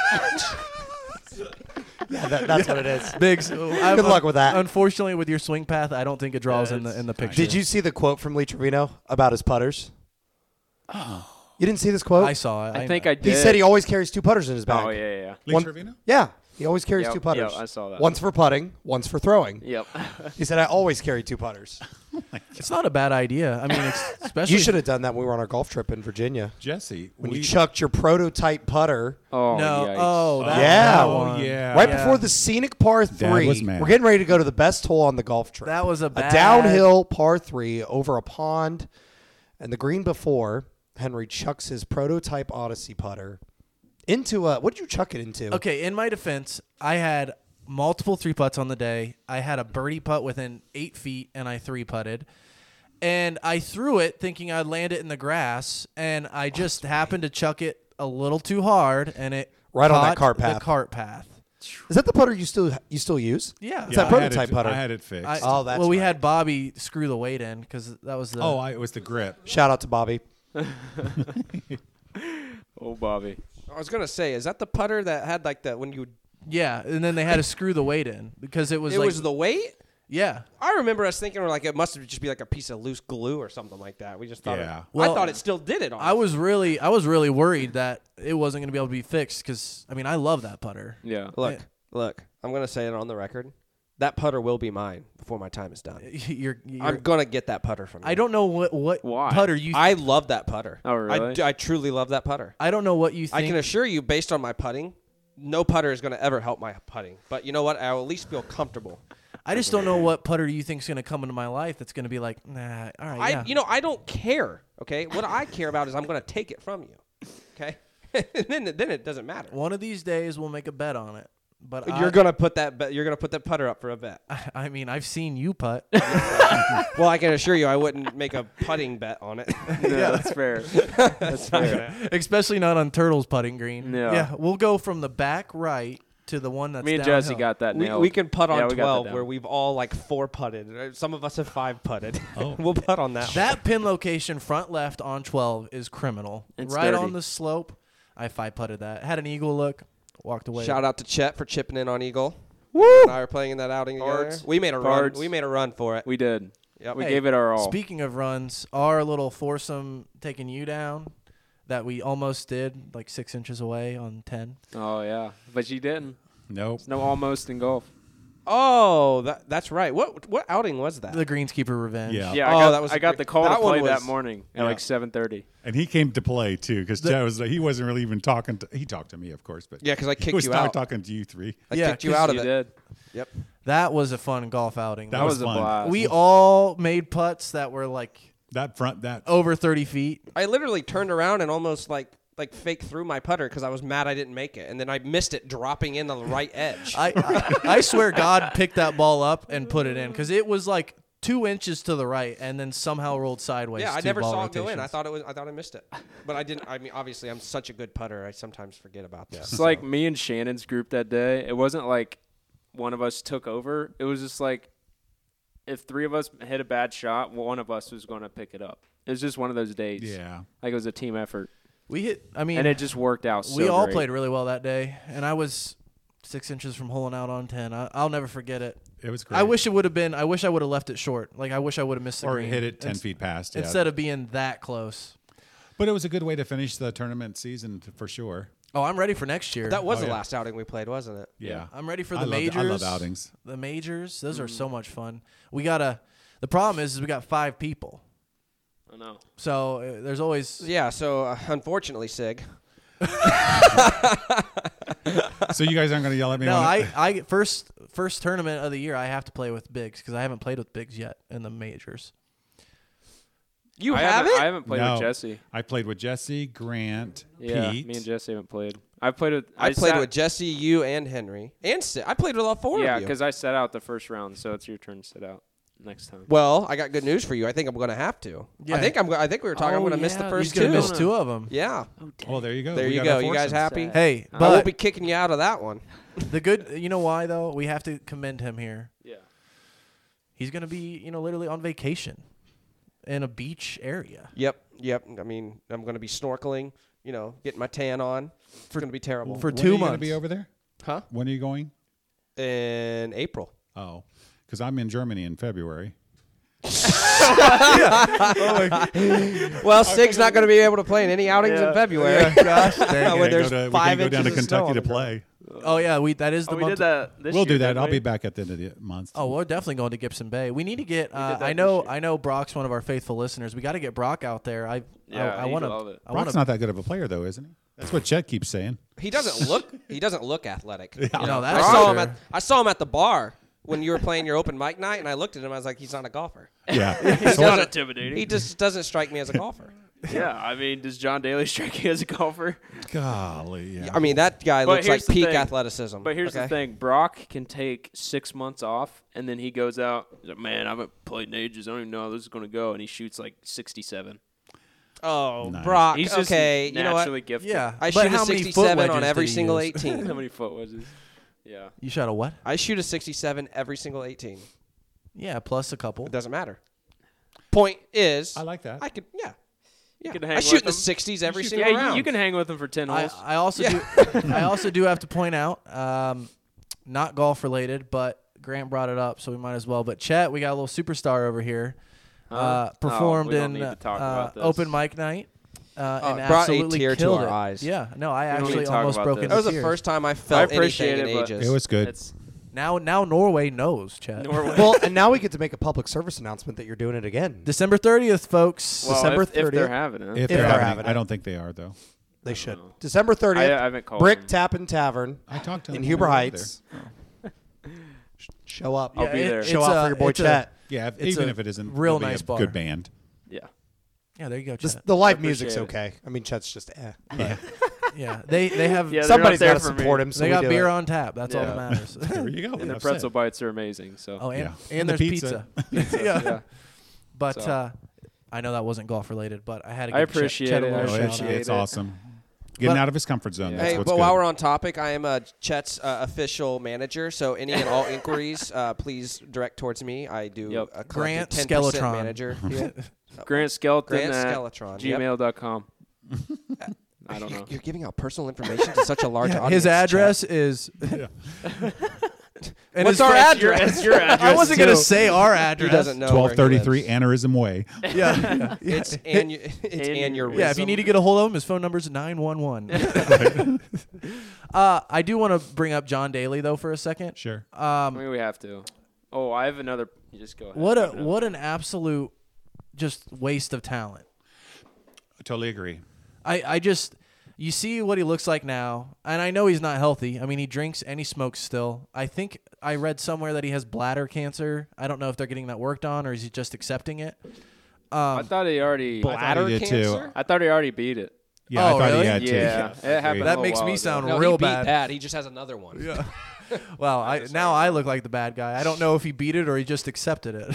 Speaker 3: Yeah, that's what it is.
Speaker 1: Biggs,
Speaker 3: Good luck with that.
Speaker 1: Unfortunately, with your swing path, I don't think it draws in the picture.
Speaker 3: Did you see the quote from Lee Trevino about his putters? You didn't see this quote?
Speaker 1: I saw it.
Speaker 2: I think I did.
Speaker 3: He said he always carries 2 putters in his bag.
Speaker 2: Oh, yeah.
Speaker 5: Lee
Speaker 3: One-
Speaker 5: Trevino?
Speaker 3: Yeah, he always carries
Speaker 2: Yep,
Speaker 3: 2 putters.
Speaker 2: yep, I saw that.
Speaker 3: Once for putting, once for throwing.
Speaker 2: Yep.
Speaker 3: He said, I always carry 2 putters.
Speaker 1: It's not a bad idea. I mean, especially
Speaker 3: You should have done that when we were on our golf trip in Virginia.
Speaker 5: Jesse.
Speaker 3: When you chucked your prototype putter
Speaker 2: Oh,
Speaker 1: No.
Speaker 2: yikes.
Speaker 1: Oh, that,
Speaker 3: Yeah.
Speaker 1: that
Speaker 3: Oh,
Speaker 1: one.
Speaker 5: yeah.
Speaker 3: right
Speaker 1: Yeah.
Speaker 3: before the scenic par 3.
Speaker 5: was mad.
Speaker 3: We're getting ready to go to the best hole on the golf trip.
Speaker 1: That was a bad
Speaker 3: downhill par 3 over a pond. And the green before, Henry chucks his prototype Odyssey putter into a... What did you chuck it into?
Speaker 1: Okay, in my defense, I had multiple 3-putts on the day. I had a birdie putt within 8 feet, and I 3-putted. And I threw it thinking I'd land it in the grass, and I just happened to chuck it a little too hard, and it
Speaker 3: Right on that
Speaker 1: caught
Speaker 3: cart
Speaker 1: the
Speaker 3: path.
Speaker 1: cart path.
Speaker 3: Is that the putter you still use?
Speaker 1: Yeah.
Speaker 3: It's that
Speaker 5: I had
Speaker 3: prototype
Speaker 5: it,
Speaker 3: putter.
Speaker 5: I had it fixed.
Speaker 3: Oh, that's
Speaker 1: well, we
Speaker 3: right.
Speaker 1: had Bobby screw the weight in because that was the.
Speaker 5: it was the grip.
Speaker 3: Shout out to Bobby.
Speaker 2: Oh, Bobby.
Speaker 4: I was gonna say, is that the putter that had like the when you?
Speaker 1: Yeah, and then they had to screw the weight in because it was
Speaker 4: It
Speaker 1: like
Speaker 4: was the weight.
Speaker 1: yeah.
Speaker 4: I remember us thinking like it must just be like a piece of loose glue or something like that. We just thought.
Speaker 5: Yeah.
Speaker 4: I
Speaker 1: Well,
Speaker 4: thought it still did it.
Speaker 1: I was really worried that it wasn't going to be able to be fixed because I mean I love that putter.
Speaker 2: Yeah.
Speaker 4: Look. I'm gonna say it on the record. That putter will be mine before my time is done.
Speaker 1: You're
Speaker 4: I'm gonna get that putter from you.
Speaker 1: I don't know what
Speaker 2: Why?
Speaker 1: putter you.
Speaker 4: I love that putter.
Speaker 2: Oh, really?
Speaker 4: I truly love that putter.
Speaker 1: I don't know what you think.
Speaker 4: I can assure you, based on my putting, no putter is going to ever help my putting. But you know what? I will at least feel comfortable.
Speaker 1: I just don't know what putter you think is going to come into my life that's going to be like, nah, all right, yeah.
Speaker 4: I don't care. Okay, what I care about is I'm going to take it from you. Okay, and then it doesn't matter.
Speaker 1: One of these days we'll make a bet on it. But
Speaker 4: You're gonna put that putter up for a bet.
Speaker 1: I mean, I've seen you putt.
Speaker 4: Well, I can assure you, I wouldn't make a putting bet on it.
Speaker 2: Yeah, that's fair. That's fair.
Speaker 1: Especially not on Turtle's putting green.
Speaker 2: Yeah.
Speaker 1: Yeah, we'll go from the back right to the one that's
Speaker 2: Me and
Speaker 1: downhill.
Speaker 2: Jesse got that nailed.
Speaker 4: We can putt
Speaker 2: Yeah,
Speaker 4: on
Speaker 2: we got that
Speaker 4: 12
Speaker 2: down.
Speaker 4: where we've all like 4 putted. Some of us have 5 putted.
Speaker 5: Oh.
Speaker 4: We'll putt on that.
Speaker 1: That pin location front left on 12 is criminal.
Speaker 2: It's
Speaker 1: right
Speaker 2: dirty.
Speaker 1: on the slope. I 5-putted that. Had an eagle look. Walked away.
Speaker 4: Shout out to Chet for chipping in on Eagle. Woo! And I were playing in that outing together.
Speaker 2: Pards.
Speaker 4: We made a run.
Speaker 2: Pards.
Speaker 4: We made a run for it.
Speaker 2: We did.
Speaker 4: Yep.
Speaker 2: We
Speaker 1: Hey,
Speaker 2: gave it our all.
Speaker 1: Speaking of runs, our little foursome taking you down that we almost did, like 6 inches away on 10.
Speaker 2: Oh yeah, but you didn't.
Speaker 5: Nope.
Speaker 2: There's no almost in golf.
Speaker 4: Oh, that's right. What outing was that?
Speaker 1: The Greenskeeper Revenge.
Speaker 5: Yeah.
Speaker 2: Yeah,
Speaker 4: Oh,
Speaker 2: I got,
Speaker 4: that was
Speaker 2: I got
Speaker 4: great.
Speaker 2: the call
Speaker 4: That
Speaker 2: to
Speaker 4: one
Speaker 2: play that
Speaker 4: was-
Speaker 2: morning at
Speaker 5: Yeah.
Speaker 2: like 7:30.
Speaker 5: And he came to play too, because Chad was he wasn't really even talking. He talked to me, of course, but
Speaker 4: Yeah, 'cause I
Speaker 5: he
Speaker 4: kicked
Speaker 5: was
Speaker 4: you out.
Speaker 5: talking to you three.
Speaker 4: I
Speaker 1: Yeah,
Speaker 4: kicked you
Speaker 1: 'cause
Speaker 4: out of
Speaker 2: You
Speaker 4: it.
Speaker 2: did.
Speaker 4: Yep.
Speaker 1: That was a fun golf outing.
Speaker 5: That was
Speaker 2: a
Speaker 5: fun.
Speaker 2: blast.
Speaker 1: We all made putts that were like
Speaker 5: That front, that
Speaker 1: over 30 feet.
Speaker 4: I literally turned around and almost like fake threw my putter because I was mad I didn't make it, and then I missed it dropping in on the right edge.
Speaker 1: I swear God picked that ball up and put it in because it was like 2 inches to the right and then somehow rolled sideways.
Speaker 4: Yeah, I
Speaker 1: 2
Speaker 4: never
Speaker 1: ball
Speaker 4: saw it go in.
Speaker 1: rotations.
Speaker 4: I thought I missed it, but I didn't. I mean, obviously, I'm such a good putter. I sometimes forget about that.
Speaker 2: It's like me and Shannon's group that day. It wasn't like one of us took over. It was just like if 3 of us hit a bad shot, one of us was going to pick it up. It was just one of those days.
Speaker 5: yeah.
Speaker 2: Like it was a team effort.
Speaker 1: We hit. I mean,
Speaker 2: And it just worked out so
Speaker 1: we all
Speaker 2: great.
Speaker 1: played really well that day, and I was 6 inches from holing out on 10. I'll never forget it.
Speaker 5: It was great.
Speaker 1: I wish it would have been. I wish I would have left it short. Like I wish I would have missed the
Speaker 5: or
Speaker 1: green
Speaker 5: hit it 10
Speaker 1: Ins-
Speaker 5: feet past. Yeah.
Speaker 1: instead of being that close.
Speaker 5: But it was a good way to finish the tournament season for sure.
Speaker 1: Oh, I'm ready for next year.
Speaker 4: that was
Speaker 5: Oh,
Speaker 4: the
Speaker 5: yeah.
Speaker 4: last outing we played, wasn't it?
Speaker 5: Yeah.
Speaker 1: I'm ready for
Speaker 5: I
Speaker 1: the
Speaker 5: love-
Speaker 1: majors.
Speaker 5: I love outings.
Speaker 1: The majors, those are so much fun. We gotta. The problem is we got 5 people,
Speaker 2: I know.
Speaker 1: so there's always.
Speaker 4: Yeah. So unfortunately, Sig.
Speaker 5: So you guys aren't going to yell at me?
Speaker 1: No,
Speaker 5: when
Speaker 1: I first tournament of the year I have to play with Biggs because I haven't played with Biggs yet in the majors.
Speaker 4: You
Speaker 2: I
Speaker 4: haven't?
Speaker 2: I haven't played
Speaker 5: No.
Speaker 2: with Jesse.
Speaker 5: I played with Jesse, Grant,
Speaker 2: Yeah,
Speaker 5: Pete.
Speaker 2: me and Jesse haven't played. I played with.
Speaker 4: I played
Speaker 2: sat-
Speaker 4: with Jesse, you, and Henry, and Sig. I played with all 4
Speaker 2: Yeah,
Speaker 4: of you.
Speaker 2: because I set out the first round, so it's your turn to set out next time.
Speaker 4: Well, I got good news for you. I think I'm going to have to.
Speaker 1: Yeah.
Speaker 4: I think we were talking. I'm going to miss the first
Speaker 1: He's gonna
Speaker 4: 2.
Speaker 1: miss 2 of them.
Speaker 4: Yeah.
Speaker 5: Oh, there you go.
Speaker 4: There
Speaker 5: We
Speaker 4: you
Speaker 5: got
Speaker 4: go.
Speaker 5: our
Speaker 4: You guys
Speaker 5: foursomes.
Speaker 4: happy?
Speaker 2: Sad.
Speaker 1: Hey,
Speaker 4: I
Speaker 1: but
Speaker 4: won't be kicking you out of that one.
Speaker 1: the good. You know why though? We have to commend him here.
Speaker 2: Yeah.
Speaker 1: He's gonna be literally on vacation in a beach area.
Speaker 4: Yep. I mean, I'm going to be snorkeling. Getting my tan on. It's going to be terrible.
Speaker 1: For
Speaker 5: When
Speaker 1: 2
Speaker 5: are you gonna
Speaker 1: months.
Speaker 5: be over there?
Speaker 4: Huh?
Speaker 5: When are you going?
Speaker 4: In April.
Speaker 5: Oh, because I'm in Germany in February.
Speaker 4: Well, Sig's not going to be able to play in any outings in
Speaker 2: Yeah.
Speaker 4: February.
Speaker 1: Gosh,
Speaker 4: When
Speaker 5: Yeah,
Speaker 4: there's
Speaker 5: we
Speaker 4: 5
Speaker 5: can go down to
Speaker 4: inches of snow
Speaker 5: Kentucky
Speaker 4: on
Speaker 5: to
Speaker 4: the ground.
Speaker 5: play.
Speaker 1: Oh yeah, that is the
Speaker 2: Oh, we
Speaker 1: month.
Speaker 2: did that this
Speaker 5: We'll
Speaker 2: year,
Speaker 5: do that.
Speaker 2: didn't
Speaker 5: I'll
Speaker 2: we?
Speaker 5: be back at the end of the month.
Speaker 1: Oh, we're definitely going to Gibson Bay. We need to get.
Speaker 2: did that
Speaker 1: I
Speaker 2: this
Speaker 1: know.
Speaker 2: year.
Speaker 1: I know. Brock's one of our faithful listeners. We got to get Brock out there. I
Speaker 2: Yeah, he'd
Speaker 1: want
Speaker 2: love it.
Speaker 1: I want
Speaker 5: Brock's
Speaker 1: to.
Speaker 5: not that good of a player, though, isn't he? That's what Chet keeps saying.
Speaker 4: He doesn't look athletic.
Speaker 1: No,
Speaker 4: I
Speaker 1: that's
Speaker 4: saw
Speaker 1: for
Speaker 4: him
Speaker 1: sure.
Speaker 4: I saw him at the bar when you were playing your open mic night, and I looked at him. I was like, he's not a golfer.
Speaker 5: Yeah.
Speaker 2: It's not intimidating.
Speaker 4: He just doesn't strike me as a golfer.
Speaker 2: Yeah, I mean, does John Daly strike you as a golfer?
Speaker 5: Golly. Yeah.
Speaker 4: I mean, that guy
Speaker 2: But
Speaker 4: looks like
Speaker 2: here's the
Speaker 4: peak
Speaker 2: thing.
Speaker 4: athleticism.
Speaker 2: But here's the
Speaker 4: Okay?
Speaker 2: thing: Brock can take 6 months off, and then he goes out. He's like, "Man, I haven't played in ages. I don't even know how this is going to go." And he shoots like 67.
Speaker 4: Oh,
Speaker 5: Nice.
Speaker 4: Brock.
Speaker 2: He's just
Speaker 4: Okay, you know what?
Speaker 2: naturally gifted.
Speaker 1: Yeah,
Speaker 4: I
Speaker 1: but
Speaker 4: shoot a
Speaker 1: how many foot
Speaker 4: 67 on
Speaker 1: wedges
Speaker 4: every
Speaker 1: did he
Speaker 4: single
Speaker 1: use?
Speaker 4: 18.
Speaker 2: How many foot was it? Yeah.
Speaker 1: You shot a what?
Speaker 4: I shoot a 67 every single 18.
Speaker 1: Yeah, plus a couple.
Speaker 4: It doesn't matter. Point is,
Speaker 5: I like that.
Speaker 4: I could, yeah. Yeah.
Speaker 2: could hang
Speaker 4: I shoot in
Speaker 2: with
Speaker 4: the
Speaker 2: him.
Speaker 4: 60s every
Speaker 2: Yeah,
Speaker 4: single round.
Speaker 2: you can hang with him for 10 holes.
Speaker 1: I also do. I also do have to point out, not golf related, but Grant brought it up, so we might as well. But Chet, we got a little superstar over here.
Speaker 2: Huh?
Speaker 1: Performed
Speaker 2: Oh, we don't
Speaker 1: in
Speaker 2: need to talk about this.
Speaker 1: open mic night. And
Speaker 4: brought a
Speaker 1: absolutely
Speaker 4: tear to
Speaker 1: killed
Speaker 4: our
Speaker 1: it.
Speaker 4: eyes.
Speaker 1: Yeah, no, I
Speaker 2: don't need
Speaker 1: actually
Speaker 2: to talk
Speaker 1: almost
Speaker 2: about
Speaker 1: broke
Speaker 2: this.
Speaker 1: into
Speaker 4: That was the
Speaker 1: tears.
Speaker 4: first time I felt
Speaker 2: appreciate
Speaker 4: anything in
Speaker 2: it, but-
Speaker 4: ages.
Speaker 5: It was good.
Speaker 2: It's
Speaker 1: Now Norway knows, Chet.
Speaker 2: Norway.
Speaker 3: Well, and now we get to make a public service announcement that you're doing it again.
Speaker 1: December 30th, folks.
Speaker 2: Well,
Speaker 3: December
Speaker 2: if they're
Speaker 3: 30th.
Speaker 2: having it.
Speaker 5: If
Speaker 3: they're
Speaker 5: they're having
Speaker 3: having
Speaker 5: it. I
Speaker 3: it.
Speaker 5: don't think they are, though.
Speaker 3: They should.
Speaker 2: know.
Speaker 3: December 30th.
Speaker 2: I haven't called
Speaker 3: Brick
Speaker 2: them.
Speaker 3: Tappin' Tavern
Speaker 5: I talked to them
Speaker 3: in
Speaker 5: when
Speaker 3: Huber
Speaker 5: they were over
Speaker 3: Heights. Show up.
Speaker 2: I'll be there.
Speaker 3: Show out for your boy
Speaker 1: it's a-
Speaker 3: Chet.
Speaker 5: Yeah,
Speaker 1: It's
Speaker 5: even
Speaker 1: a
Speaker 5: if it isn't
Speaker 1: real
Speaker 5: really
Speaker 1: nice
Speaker 5: a
Speaker 1: bar.
Speaker 5: good band.
Speaker 2: Yeah.
Speaker 1: Yeah, there you go,
Speaker 3: This,
Speaker 1: Chet.
Speaker 3: the live
Speaker 2: I
Speaker 3: music's
Speaker 2: appreciate
Speaker 3: okay. I mean, Chet's just eh.
Speaker 5: Yeah.
Speaker 1: Yeah, they have
Speaker 2: Yeah, they're
Speaker 3: Somebody's
Speaker 2: not there
Speaker 3: got to
Speaker 2: for me.
Speaker 3: support him. So
Speaker 1: they
Speaker 3: we
Speaker 1: got
Speaker 3: do
Speaker 1: beer
Speaker 3: it.
Speaker 1: on tap. That's all that
Speaker 2: Yeah.
Speaker 1: matters.
Speaker 5: There you go.
Speaker 2: And the
Speaker 5: enough
Speaker 2: pretzel
Speaker 5: said.
Speaker 2: bites are amazing. So.
Speaker 1: Oh, and
Speaker 5: Yeah.
Speaker 1: and
Speaker 5: And the
Speaker 1: there's
Speaker 5: pizza.
Speaker 1: pizza. yeah.
Speaker 2: Yeah.
Speaker 1: But
Speaker 2: So.
Speaker 1: I know that wasn't golf related, but I had to
Speaker 2: I
Speaker 1: give
Speaker 2: appreciate
Speaker 1: Chet a
Speaker 2: it.
Speaker 1: little
Speaker 5: Oh,
Speaker 2: I
Speaker 1: shout
Speaker 5: it's
Speaker 1: out.
Speaker 2: appreciate
Speaker 5: it's
Speaker 2: it.
Speaker 5: awesome. Getting out of his comfort zone.
Speaker 2: Yeah.
Speaker 5: That's
Speaker 4: Hey,
Speaker 5: what's
Speaker 4: but
Speaker 5: good.
Speaker 4: while we're on topic, I am Chet's official manager. So any and all inquiries, please direct towards me. I do
Speaker 2: Yep.
Speaker 4: a
Speaker 1: Grant
Speaker 4: 10%
Speaker 1: Skeletron.
Speaker 4: manager. Yeah.
Speaker 2: Grant Skelton
Speaker 4: Grant
Speaker 2: at
Speaker 4: Skeletron, yep.
Speaker 2: gmail.com. I don't know.
Speaker 4: You're giving out personal information to such a large audience.
Speaker 1: His
Speaker 4: Chet.
Speaker 1: address is. And
Speaker 4: What's
Speaker 1: his
Speaker 4: our
Speaker 1: friend-
Speaker 4: address?
Speaker 2: It's your address.
Speaker 1: I wasn't gonna
Speaker 2: too.
Speaker 1: say our
Speaker 4: He
Speaker 1: address.
Speaker 4: doesn't know. where he
Speaker 5: 1233
Speaker 4: lives.
Speaker 5: Aneurysm Way.
Speaker 1: Yeah.
Speaker 4: It's aneurysm.
Speaker 1: Yeah, if you need to get a hold of him, his phone number is 911. I do want to bring up John Daly though for a second.
Speaker 5: Sure.
Speaker 2: I mean, we have to. Oh, I have another. You just go ahead.
Speaker 1: What an absolute just waste of talent.
Speaker 5: I totally agree.
Speaker 1: I just you see what he looks like now, and I know he's not healthy. I mean, he drinks and he smokes still. I think I read somewhere that he has bladder cancer. I don't know if they're getting that worked on or is he just accepting it.
Speaker 2: I thought he already.
Speaker 4: Bladder
Speaker 5: did too.
Speaker 4: cancer?
Speaker 2: I thought he already beat it.
Speaker 5: Yeah,
Speaker 1: Oh,
Speaker 5: I thought
Speaker 1: really?
Speaker 5: he had to.
Speaker 2: Yeah, it happened.
Speaker 1: That
Speaker 2: a
Speaker 1: makes
Speaker 2: while
Speaker 1: me
Speaker 2: ago.
Speaker 1: sound
Speaker 4: No,
Speaker 1: real
Speaker 4: he beat
Speaker 1: bad.
Speaker 4: that. He just has another one.
Speaker 1: Yeah. Well, now I look like the bad guy. I don't know if he beat it or he just accepted it.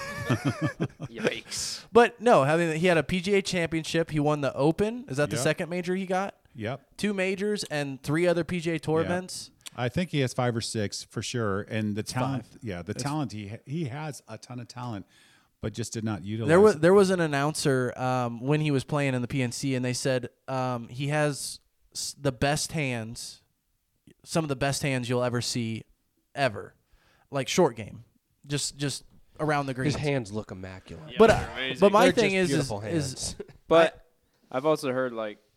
Speaker 2: Yikes.
Speaker 1: But no, he had a PGA championship. He won the Open. Is that the
Speaker 5: Yep.
Speaker 1: second major he got?
Speaker 5: Yep.
Speaker 1: 2 majors and 3 other PGA Tour
Speaker 5: Yeah.
Speaker 1: events.
Speaker 5: I think he has 5 or 6 for sure. And the talent, talent, he has a ton of talent, but just did not utilize
Speaker 1: There was an announcer when he was playing in the PNC, and they said he has the best hands, some of the best hands you'll ever see, ever, like short game, just around the greens.
Speaker 4: His hands look immaculate.
Speaker 1: But
Speaker 2: they're amazing.
Speaker 1: but my
Speaker 4: They're
Speaker 1: thing
Speaker 4: just
Speaker 1: is
Speaker 4: beautiful
Speaker 1: is
Speaker 4: hands.
Speaker 2: But I've also heard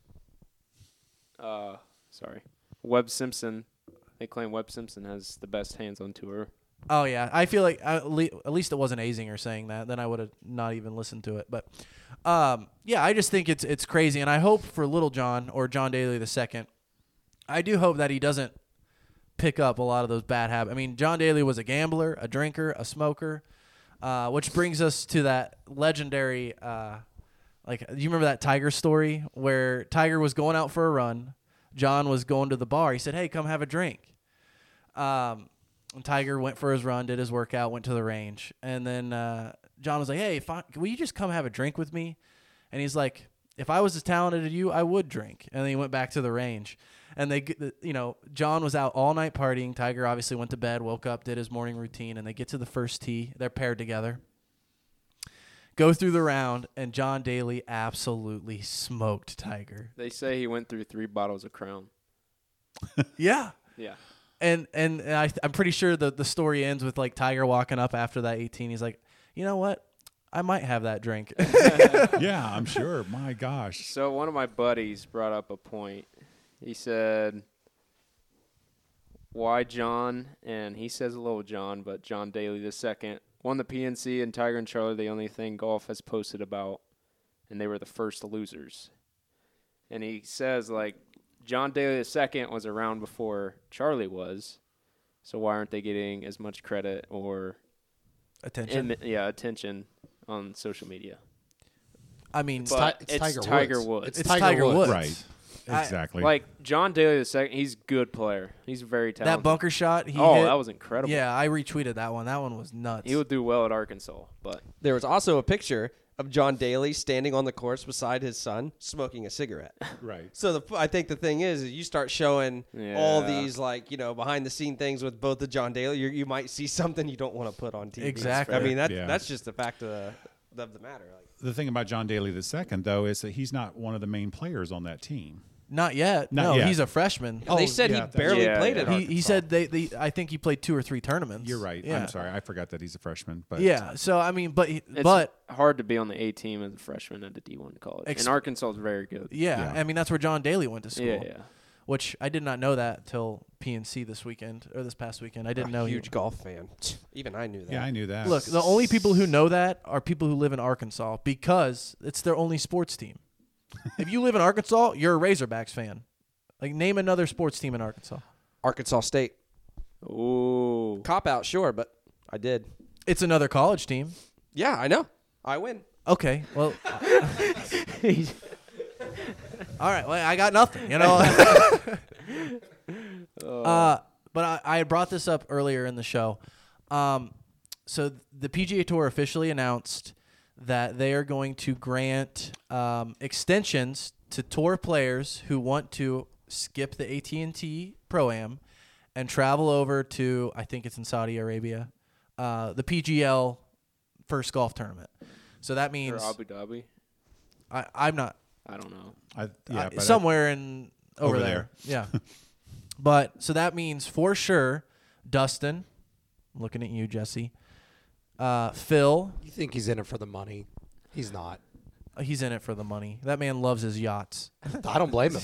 Speaker 2: Webb Simpson. They claim Webb Simpson has the best hands on tour.
Speaker 1: oh yeah, I feel like at least it wasn't Azinger saying that. Then I would have not even listened to it. But yeah, I just think it's crazy, and I hope for Little John or John Daly II. I do hope that he doesn't pick up a lot of those bad habits. I mean, John Daly was a gambler, a drinker, a smoker, which brings us to that legendary. Do you remember that Tiger story where Tiger was going out for a run, John was going to the bar. He said, "Hey, come have a drink." And Tiger went for his run, did his workout, went to the range, and then John was like, "Hey, will you just come have a drink with me?" And he's like, "If I was as talented as you, I would drink." And then he went back to the range, and John was out all night partying. Tiger obviously went to bed, woke up, did his morning routine, and they get to the first tee. They're paired together. Go through the round, and John Daly absolutely smoked Tiger.
Speaker 2: They say he went through 3 bottles of Crown.
Speaker 1: Yeah.
Speaker 2: Yeah.
Speaker 1: And I'm pretty sure the story ends with like Tiger walking up after that 18. He's like, "You know what? I might have that drink."
Speaker 5: Yeah, I'm sure. My gosh.
Speaker 2: So one of my buddies brought up a point. He said, why John, and he says Little John, but John Daly II, won the PNC, and Tiger and Charlie the only thing golf has posted about, and they were the first losers. And he says, John Daly II was around before Charlie was, so why aren't they getting as much credit or
Speaker 1: Attention.
Speaker 2: attention on social media?
Speaker 1: I mean,
Speaker 2: But
Speaker 3: it's
Speaker 2: it's
Speaker 3: Tiger
Speaker 2: Tiger
Speaker 3: Woods.
Speaker 2: Woods.
Speaker 1: it's
Speaker 3: Tiger
Speaker 1: Tiger
Speaker 3: Woods.
Speaker 1: Woods.
Speaker 5: Right. Exactly.
Speaker 2: John Daly II, he's a good player. He's very talented.
Speaker 1: That bunker shot he hit.
Speaker 2: that was incredible.
Speaker 1: Yeah, I retweeted that one. That one was nuts.
Speaker 2: He would do well at Arkansas, but
Speaker 4: There was also a picture of John Daly standing on the course beside his son smoking a cigarette.
Speaker 5: right.
Speaker 4: So I think the thing is you start showing all
Speaker 2: Yeah.
Speaker 4: these behind the scene things with both the John Daly. You might see something you don't want to put on TV.
Speaker 1: Exactly.
Speaker 4: I mean
Speaker 5: Yeah.
Speaker 4: that's just the fact of the matter.
Speaker 5: The thing about John Daly II, though, is that he's not one of the main players on that team.
Speaker 1: Not yet.
Speaker 5: Not
Speaker 1: no,
Speaker 5: yet.
Speaker 1: he's a freshman.
Speaker 4: They said he barely
Speaker 2: Yeah,
Speaker 4: played
Speaker 2: yeah.
Speaker 4: at
Speaker 1: He
Speaker 4: Arkansas.
Speaker 1: said they I think he played 2 or 3 tournaments.
Speaker 5: You're right.
Speaker 1: Yeah.
Speaker 5: I'm sorry. I forgot that he's a freshman. But
Speaker 1: Yeah. So I mean, but
Speaker 2: it's hard to be on the A team as a freshman at a D1 college.
Speaker 1: Ex-
Speaker 2: And Arkansas is very good.
Speaker 1: yeah,
Speaker 5: Yeah.
Speaker 1: I mean that's where John Daly went to school.
Speaker 2: Yeah.
Speaker 1: Which I did not know that till PNC this weekend or this past weekend. I didn't know he
Speaker 4: huge golf fan. Even I knew that.
Speaker 5: Yeah, I knew that.
Speaker 1: Look, the only people who know that are people who live in Arkansas because it's their only sports team. If you live in Arkansas, you're a Razorbacks fan. Name another sports team in Arkansas.
Speaker 4: Arkansas State.
Speaker 2: Ooh.
Speaker 4: Cop out, sure, but I did.
Speaker 1: It's another college team.
Speaker 4: Yeah, I know. I win.
Speaker 1: Okay, well. All right, well, I got nothing, But I had brought this up earlier in the show. So the PGA Tour officially announced that they are going to grant extensions to tour players who want to skip the AT&T Pro-Am and travel over to, I think it's in Saudi Arabia, the PGL First Golf Tournament. So that
Speaker 2: Or
Speaker 1: means
Speaker 2: Abu Dhabi.
Speaker 1: I'm not
Speaker 2: I don't know.
Speaker 5: But
Speaker 1: somewhere in over
Speaker 5: Over
Speaker 1: there. Yeah. But so that means for sure, Dustin, I'm looking at you, Jesse. Phil,
Speaker 3: You think he's in it for the money? He's not.
Speaker 1: he's in it for the money. That man loves his yachts.
Speaker 3: I don't blame him.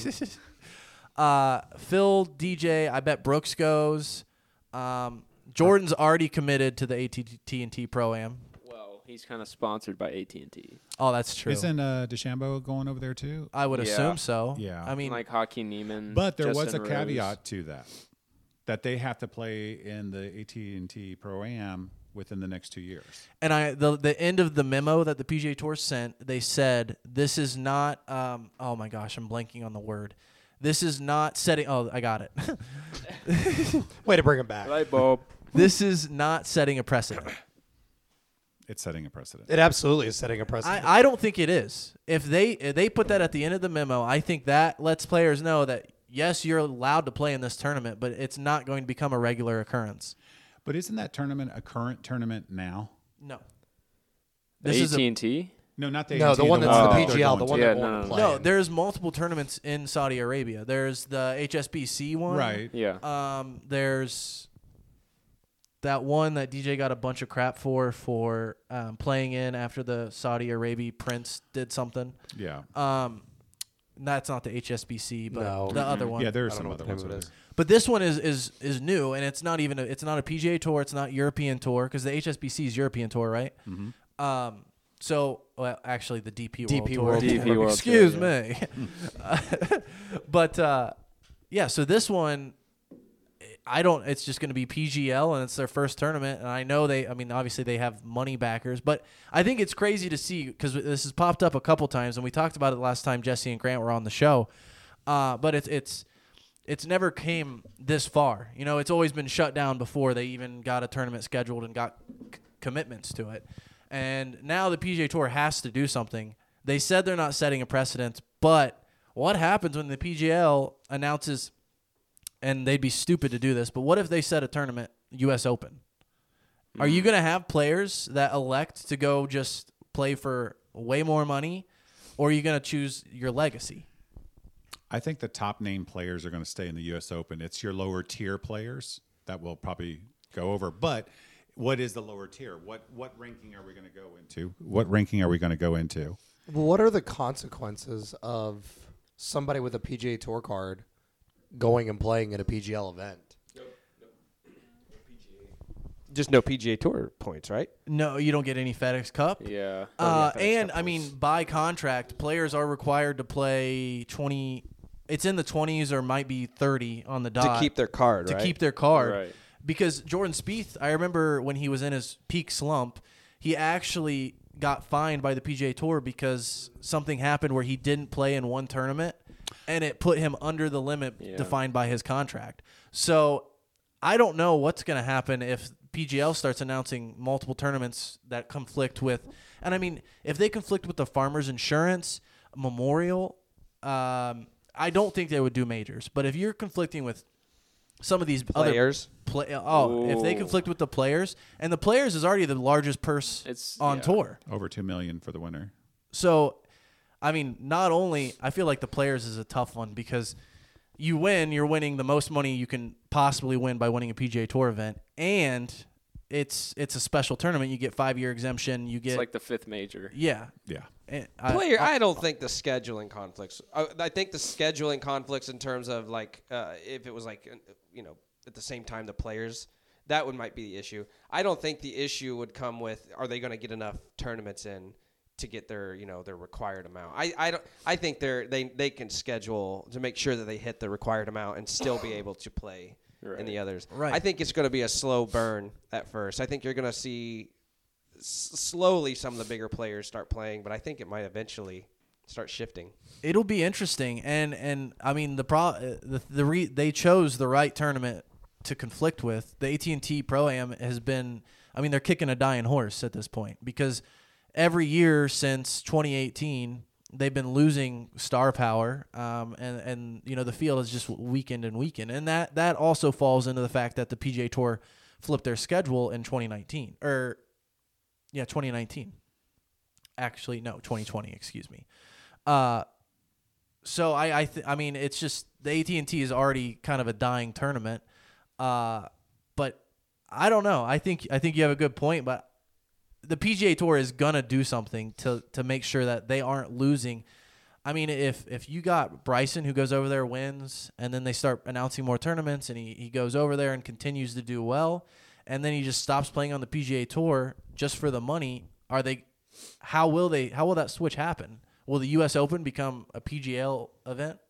Speaker 1: Phil, DJ, I bet Brooks goes. Jordan's already committed to the AT&T Pro-Am.
Speaker 2: Well, he's kind of sponsored by AT&T.
Speaker 1: Oh, that's true.
Speaker 5: Isn't DeChambeau going over there too?
Speaker 1: I would
Speaker 2: Yeah.
Speaker 1: assume so.
Speaker 5: Yeah.
Speaker 1: I mean,
Speaker 2: Like Hakeem Neiman.
Speaker 5: But there was
Speaker 2: Justin
Speaker 5: a
Speaker 2: Rose.
Speaker 5: caveat to that they have to play in the AT&T Pro-Am within the next 2 years.
Speaker 1: and the end of the memo that the PGA Tour sent, they said this is not. Oh my gosh, I'm blanking on the word. This is not setting. Oh, I got it.
Speaker 3: Way to bring him back.
Speaker 2: Light bulb.
Speaker 1: This is not setting a precedent.
Speaker 5: It's setting a precedent.
Speaker 3: It absolutely is setting a precedent.
Speaker 1: I don't think it is. If they put that at the end of the memo, I think that lets players know that yes, you're allowed to play in this tournament, but it's not going to become a regular occurrence.
Speaker 5: But isn't that tournament a current tournament now?
Speaker 1: No.
Speaker 2: The
Speaker 1: This is a,
Speaker 2: AT&T.
Speaker 5: No, not the
Speaker 3: No, the
Speaker 5: AT&T,
Speaker 3: one that's
Speaker 2: one
Speaker 3: the
Speaker 2: they're
Speaker 3: PGL, the one
Speaker 2: Yeah,
Speaker 3: they're
Speaker 2: no,
Speaker 3: going
Speaker 2: no,
Speaker 3: to
Speaker 2: no.
Speaker 3: play.
Speaker 1: no.
Speaker 3: in.
Speaker 1: There's multiple tournaments in Saudi Arabia. There's the HSBC one.
Speaker 5: Right.
Speaker 2: Yeah.
Speaker 1: There's that one that DJ got a bunch of crap for playing in after the Saudi Arabia prince did something.
Speaker 5: Yeah.
Speaker 1: That's not the HSBC, but
Speaker 3: No.
Speaker 1: the other one.
Speaker 5: Yeah, there are
Speaker 3: I don't
Speaker 5: some
Speaker 3: know
Speaker 5: other
Speaker 3: what the
Speaker 5: ones.
Speaker 3: name of it
Speaker 5: over
Speaker 3: is.
Speaker 5: there.
Speaker 1: But this one is new, and it's not even it's not a PGA Tour. It's not European Tour because the HSBC is European Tour, right?
Speaker 5: Mm-hmm.
Speaker 1: So well, actually the DP World
Speaker 3: DP
Speaker 1: Tour.
Speaker 3: World
Speaker 2: DP Tour. World
Speaker 1: Excuse
Speaker 2: Tour,
Speaker 1: me. But yeah, so this one, it's just going to be PGL, and it's their first tournament. And I know obviously they have money backers, but I think it's crazy to see because this has popped up a couple times, and we talked about it last time Jesse and Grant were on the show. But it's never came this far. You know, it's always been shut down before they even got a tournament scheduled and got commitments to it. And now the PGA Tour has to do something. They said they're not setting a precedent, but what happens when the PGL announces, and they'd be stupid to do this, but what if they set a tournament, U.S. Open? Are you going to have players that elect to go just play for way more money, or are you going to choose your legacy?
Speaker 5: I think the top name players are going to stay in the U.S. Open. It's your lower tier players that will probably go over. But what is the lower tier? What ranking are we going to go into? What ranking are we going to go into?
Speaker 3: What are the consequences of somebody with a PGA Tour card going and playing at a PGL event?
Speaker 4: Just no PGA Tour points, right?
Speaker 1: No, you don't get any FedEx Cup.
Speaker 2: Yeah.
Speaker 1: And I mean, by contract, players are required to play 20. It's in the 20s or might be 30 on the dot
Speaker 4: To keep their card,
Speaker 1: to
Speaker 4: right?
Speaker 1: keep their card.
Speaker 2: Right.
Speaker 1: Because Jordan Spieth, I remember when he was in his peak slump, he actually got fined by the PGA Tour because something happened where he didn't play in one tournament, and it put him under the limit
Speaker 2: Yeah.
Speaker 1: defined by his contract. So I don't know what's going to happen if PGL starts announcing multiple tournaments that conflict with, and I mean, if they conflict with the Farmers Insurance, Memorial, I don't think they would do majors. But if you're conflicting with some of these
Speaker 4: Players.
Speaker 1: if they
Speaker 2: Ooh.
Speaker 1: conflict with the players, and the players is already the largest purse
Speaker 2: It's-
Speaker 1: on
Speaker 2: yeah.
Speaker 1: tour.
Speaker 5: Over $2 million for the winner.
Speaker 1: So, I mean, not only I feel like the players is a tough one because you win, you're winning the most money you can possibly win by winning a PGA Tour event, and it's a special tournament. You get 5-year exemption. You get
Speaker 2: It's like the fifth major.
Speaker 1: yeah.
Speaker 5: Yeah.
Speaker 1: And
Speaker 4: Player, I don't think the scheduling conflicts. I think the scheduling conflicts in terms of like if it was like at the same time the players, that might be the issue. I don't think the issue would come with are they going to get enough tournaments in to get their their required amount. I think they can schedule to make sure that they hit the required amount and still be able to play in the others.
Speaker 1: Right.
Speaker 4: I think it's going to be a slow burn at first. I think you're going to see slowly some of the bigger players start playing, but I think it might eventually start shifting.
Speaker 1: it'll be interesting, and I mean they chose the right tournament to conflict with. The AT&T Pro-Am has been, I mean, they're kicking a dying horse at this point because every year since 2018, they've been losing star power, and the field is just weakened and weakened, and that also falls into the fact that the PGA Tour flipped their schedule in 2019 2019. Actually, no, 2020. Excuse me. So I mean, it's just the AT&T is already kind of a dying tournament, but I don't know. I think you have a good point, but the PGA Tour is gonna do something to make sure that they aren't losing. I mean, if you got Bryson who goes over there, wins, and then they start announcing more tournaments, and he goes over there and continues to do well, and then he just stops playing on the PGA Tour just for the money, how will that switch happen? Will the U.S. Open become a PGL event?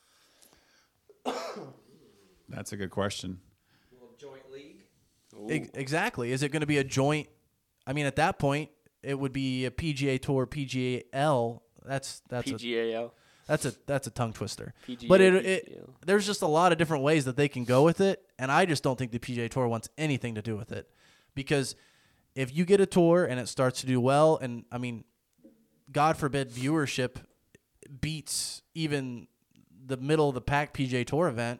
Speaker 5: That's a good question.
Speaker 4: Joint league.
Speaker 1: Exactly. Is it going to be a joint? I mean, at that point, it would be a PGA Tour, PGL. That's
Speaker 2: PGAL.
Speaker 1: That's a tongue twister.
Speaker 2: PGA,
Speaker 1: But
Speaker 2: PGL.
Speaker 1: there's just a lot of different ways that they can go with it, and I just don't think the PGA Tour wants anything to do with it, because if you get a tour and it starts to do well, and I mean, God forbid viewership beats even the middle of the pack PGA Tour event,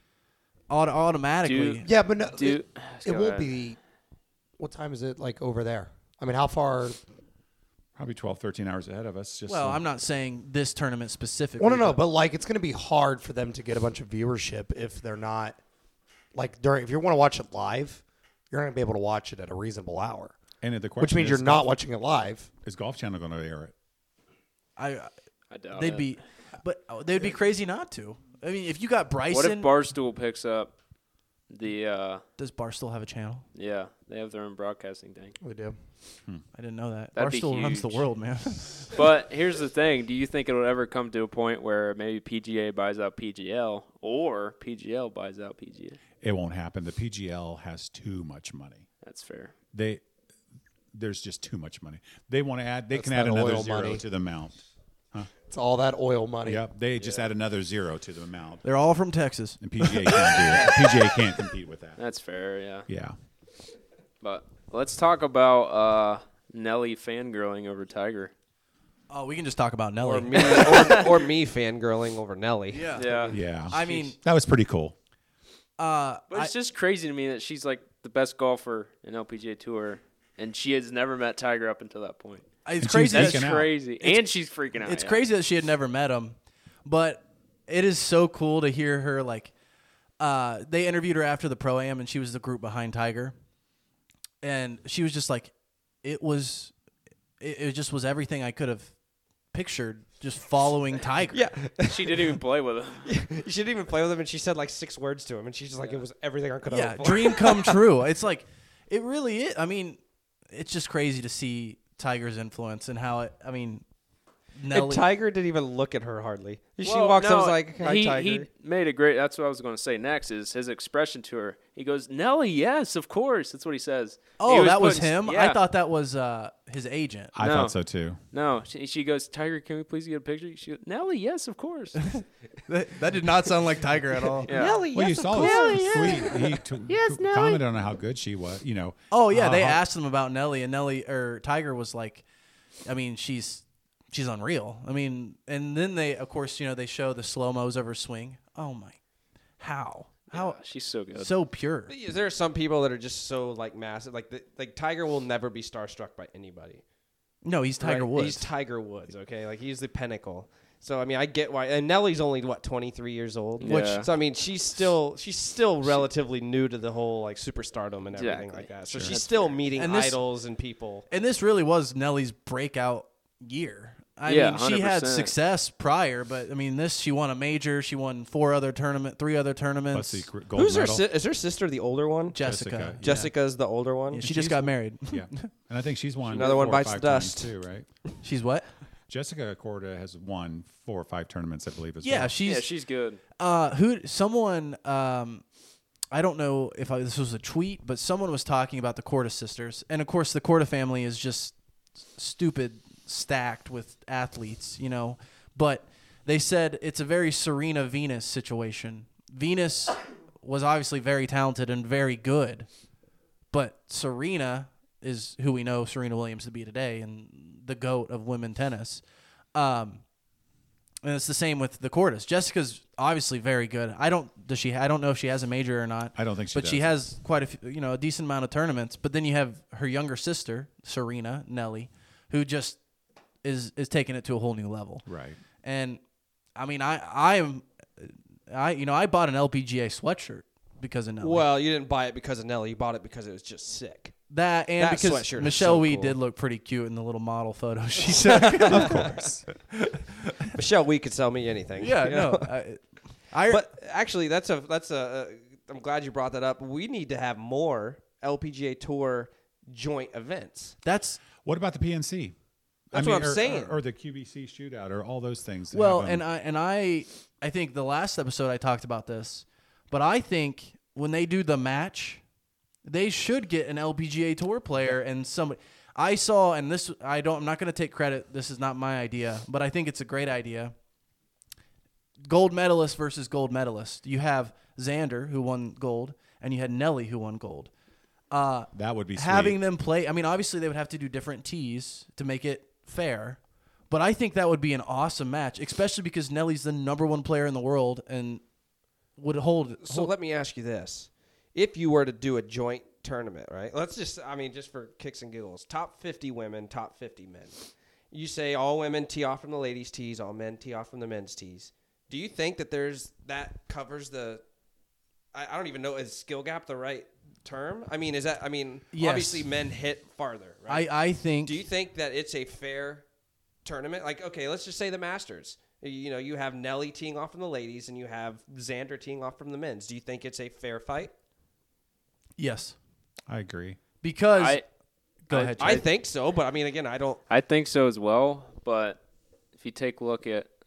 Speaker 1: automatically.
Speaker 3: Yeah, but no,
Speaker 2: Dude,
Speaker 3: it won't be. What time is it like over there? I mean, how far?
Speaker 5: Probably 12, 13 hours ahead of us.
Speaker 1: Well, I'm not saying this tournament specifically.
Speaker 3: Well, no, but like it's going to be hard for them to get a bunch of viewership if they're not like if you want to watch it live, you're not going to be able to watch it at a reasonable hour.
Speaker 5: And the question
Speaker 3: Which means
Speaker 5: is,
Speaker 3: you're not watching it live.
Speaker 5: Is Golf Channel going to air it?
Speaker 2: I doubt
Speaker 1: they'd
Speaker 2: it.
Speaker 1: be, but they'd be crazy not to. I mean, if you got Bryson,
Speaker 2: What if Barstool picks up the?
Speaker 1: does Barstool have a channel?
Speaker 2: Yeah, they have their own broadcasting thing.
Speaker 3: We do.
Speaker 1: I didn't know that.
Speaker 2: That'd be
Speaker 1: Barstool runs the
Speaker 2: huge.
Speaker 1: world, man.
Speaker 2: But here's the thing: do you think it'll ever come to a point where maybe PGA buys out PGL or PGL buys out PGA?
Speaker 5: It won't happen. The PGL has too much money.
Speaker 2: That's fair.
Speaker 5: There's just too much money. They want to add. They
Speaker 3: That's
Speaker 5: can add
Speaker 3: that
Speaker 5: another
Speaker 3: oil
Speaker 5: zero
Speaker 3: money.
Speaker 5: to the amount.
Speaker 3: It's all that oil money.
Speaker 5: Yep. They just add another zero to the amount.
Speaker 1: They're all from Texas.
Speaker 5: And PGA can't do it. PGA can't compete with that.
Speaker 2: That's fair. Yeah.
Speaker 5: Yeah.
Speaker 2: But let's talk about Nelly fangirling over Tiger.
Speaker 1: Oh, we can just talk about
Speaker 4: Or
Speaker 1: Nelly.
Speaker 4: me, or me fangirling over Nelly.
Speaker 2: Yeah.
Speaker 5: Yeah.
Speaker 1: I mean,
Speaker 5: That was pretty cool.
Speaker 2: But it's just crazy to me that she's like the best golfer in LPGA Tour, and she has never met Tiger up until that point.
Speaker 1: it's
Speaker 5: And
Speaker 1: crazy.
Speaker 5: she's
Speaker 2: That's
Speaker 1: That,
Speaker 5: freaking out.
Speaker 2: crazy. And she's freaking out.
Speaker 1: it's
Speaker 2: yeah.
Speaker 1: crazy that she had never met him, but it is so cool to hear her. Like, they interviewed her after the Pro-Am, and she was the group behind Tiger, and she was just like, it just was everything I could have pictured, just following Tiger.
Speaker 4: Yeah.
Speaker 2: She didn't even play with him.
Speaker 4: She didn't even play with him, and she said like 6 words to him, and she's just like, it was everything I could have
Speaker 1: Yeah,
Speaker 4: hoped for.
Speaker 1: dream come true. It's like, it really is. I mean, it's just crazy to see Tiger's influence and how
Speaker 4: And
Speaker 1: Nelly.
Speaker 4: Tiger didn't even look at her hardly. She
Speaker 2: Well,
Speaker 4: walks up and
Speaker 2: no,
Speaker 4: was like, hi,
Speaker 2: he
Speaker 4: Tiger.
Speaker 2: made a great. That's what I was going to say next. Is his expression to her? He goes, "Nelly, yes, of course." That's what he says.
Speaker 1: Oh,
Speaker 2: He
Speaker 1: that was
Speaker 2: putting-
Speaker 1: him?
Speaker 2: Yeah.
Speaker 1: I thought that was his agent.
Speaker 5: I
Speaker 2: No.
Speaker 5: thought so too.
Speaker 2: No, she goes, "Tiger, can we please get a picture?" She goes, "Nelly, yes, of course."
Speaker 1: That did not sound like Tiger at all.
Speaker 2: Yeah.
Speaker 4: Nelly,
Speaker 5: Well,
Speaker 4: yes,
Speaker 5: you
Speaker 4: of
Speaker 5: saw
Speaker 4: course.
Speaker 5: his tweet. He commented on how good she was. You know.
Speaker 1: Oh, yeah, they
Speaker 5: how-
Speaker 1: asked him about Nelly, and Tiger was like, I mean, she's unreal. I mean, and then they, of course, they show the slow-mos of her swing. Oh, my. How? How?
Speaker 2: She's so good.
Speaker 1: So pure.
Speaker 4: There are some people that are just so like massive. Like Tiger will never be starstruck by anybody.
Speaker 1: No, he's Tiger
Speaker 4: right?
Speaker 1: Woods.
Speaker 4: He's Tiger Woods. Okay, like he's the pinnacle. So I mean, I get why. And Nelly's only 23 years old.
Speaker 2: Yeah.
Speaker 4: So I mean, she's still relatively new to the whole like superstardom and everything
Speaker 2: Exactly.
Speaker 4: like that. So
Speaker 2: Sure.
Speaker 4: she's
Speaker 2: That's
Speaker 4: still meeting
Speaker 1: And this-
Speaker 4: idols and people.
Speaker 1: And this really was Nelly's breakout year. I
Speaker 2: Yeah,
Speaker 1: mean, she had
Speaker 2: 100%.
Speaker 1: success prior, but I mean, she won a major. She won 3 other tournaments.
Speaker 5: Plus the gold
Speaker 4: Who's her?
Speaker 5: medal.
Speaker 4: Is her sister the older one?
Speaker 1: Jessica.
Speaker 5: Jessica.
Speaker 1: Yeah.
Speaker 4: Jessica's the older one.
Speaker 1: Yeah, she just got married.
Speaker 5: Yeah, and I think she's won.
Speaker 4: Another one
Speaker 5: 4 or
Speaker 4: bites
Speaker 5: 5
Speaker 4: the dust.
Speaker 5: tournaments too, right?
Speaker 1: She's what?
Speaker 5: Jessica Corda has won 4 or 5 tournaments, I believe. As
Speaker 1: Yeah,
Speaker 5: well.
Speaker 2: she's good.
Speaker 1: Someone I don't know if this was a tweet, but someone was talking about the Corda sisters, and of course the Corda family is just stupid stacked with athletes, but they said it's a very Serena Venus situation. Venus was obviously very talented and very good, but Serena is who we know Serena Williams to be today and the GOAT of women tennis. And it's the same with the Cordes. Jessica's obviously very good. I don't know if she has a major or not.
Speaker 5: I don't think she
Speaker 1: but
Speaker 5: does.
Speaker 1: she has quite a few, a decent amount of tournaments. But then you have her younger sister, Serena Nelly, who just is taking it to a whole new level.
Speaker 5: Right.
Speaker 1: And I mean, I bought an LPGA sweatshirt because of Nelly.
Speaker 4: Well, you didn't buy it because of Nelly. You bought it because it was just sick.
Speaker 1: That and
Speaker 4: That
Speaker 1: because
Speaker 4: sweatshirt is
Speaker 1: Michelle
Speaker 4: so
Speaker 1: Weed
Speaker 4: cool.
Speaker 1: did look pretty cute in the little model photo she took.
Speaker 5: Of course.
Speaker 4: Michelle Wee could sell me anything.
Speaker 1: Yeah,
Speaker 4: you know?
Speaker 1: no. I
Speaker 4: But actually, that's a. I'm glad you brought that up. We need to have more LPGA Tour joint events.
Speaker 1: that's
Speaker 5: What about the PNC?
Speaker 4: That's what I'm saying.
Speaker 5: Or the QBC shootout, or all those things. that
Speaker 1: well,
Speaker 5: have
Speaker 1: and I think the last episode I talked about this, but I think when they do the match, they should get an LPGA Tour player and somebody. I saw, and this I'm not going to take credit. This is not my idea, but I think it's a great idea. Gold medalist versus gold medalist. You have Xander, who won gold, and you had Nelly, who won gold.
Speaker 5: that would be sweet.
Speaker 1: Having them play, I mean, obviously they would have to do different tees to make it fair, but I think that would be an awesome match, especially because Nelly's the #1 player in the world and would hold.
Speaker 4: So let me ask you this: if you were to do a joint tournament, right? Let's just for kicks and giggles, top 50 women, top 50 men. You say all women tee off from the ladies' tees, all men tee off from the men's tees. Do you think that covers the? I don't even know, is skill gap the right term? I mean,
Speaker 1: Yes.
Speaker 4: obviously men hit farther, right?
Speaker 1: I think.
Speaker 4: Do you think that it's a fair tournament? Like, okay, let's just say the Masters. You have Nelly teeing off from the ladies, and you have Xander teeing off from the men's. Do you think it's a fair fight?
Speaker 1: Yes,
Speaker 5: I agree.
Speaker 1: because go ahead.
Speaker 4: I
Speaker 1: Chad.
Speaker 4: think so, but I mean, again, I don't.
Speaker 2: I think so as well. But if you take a look at,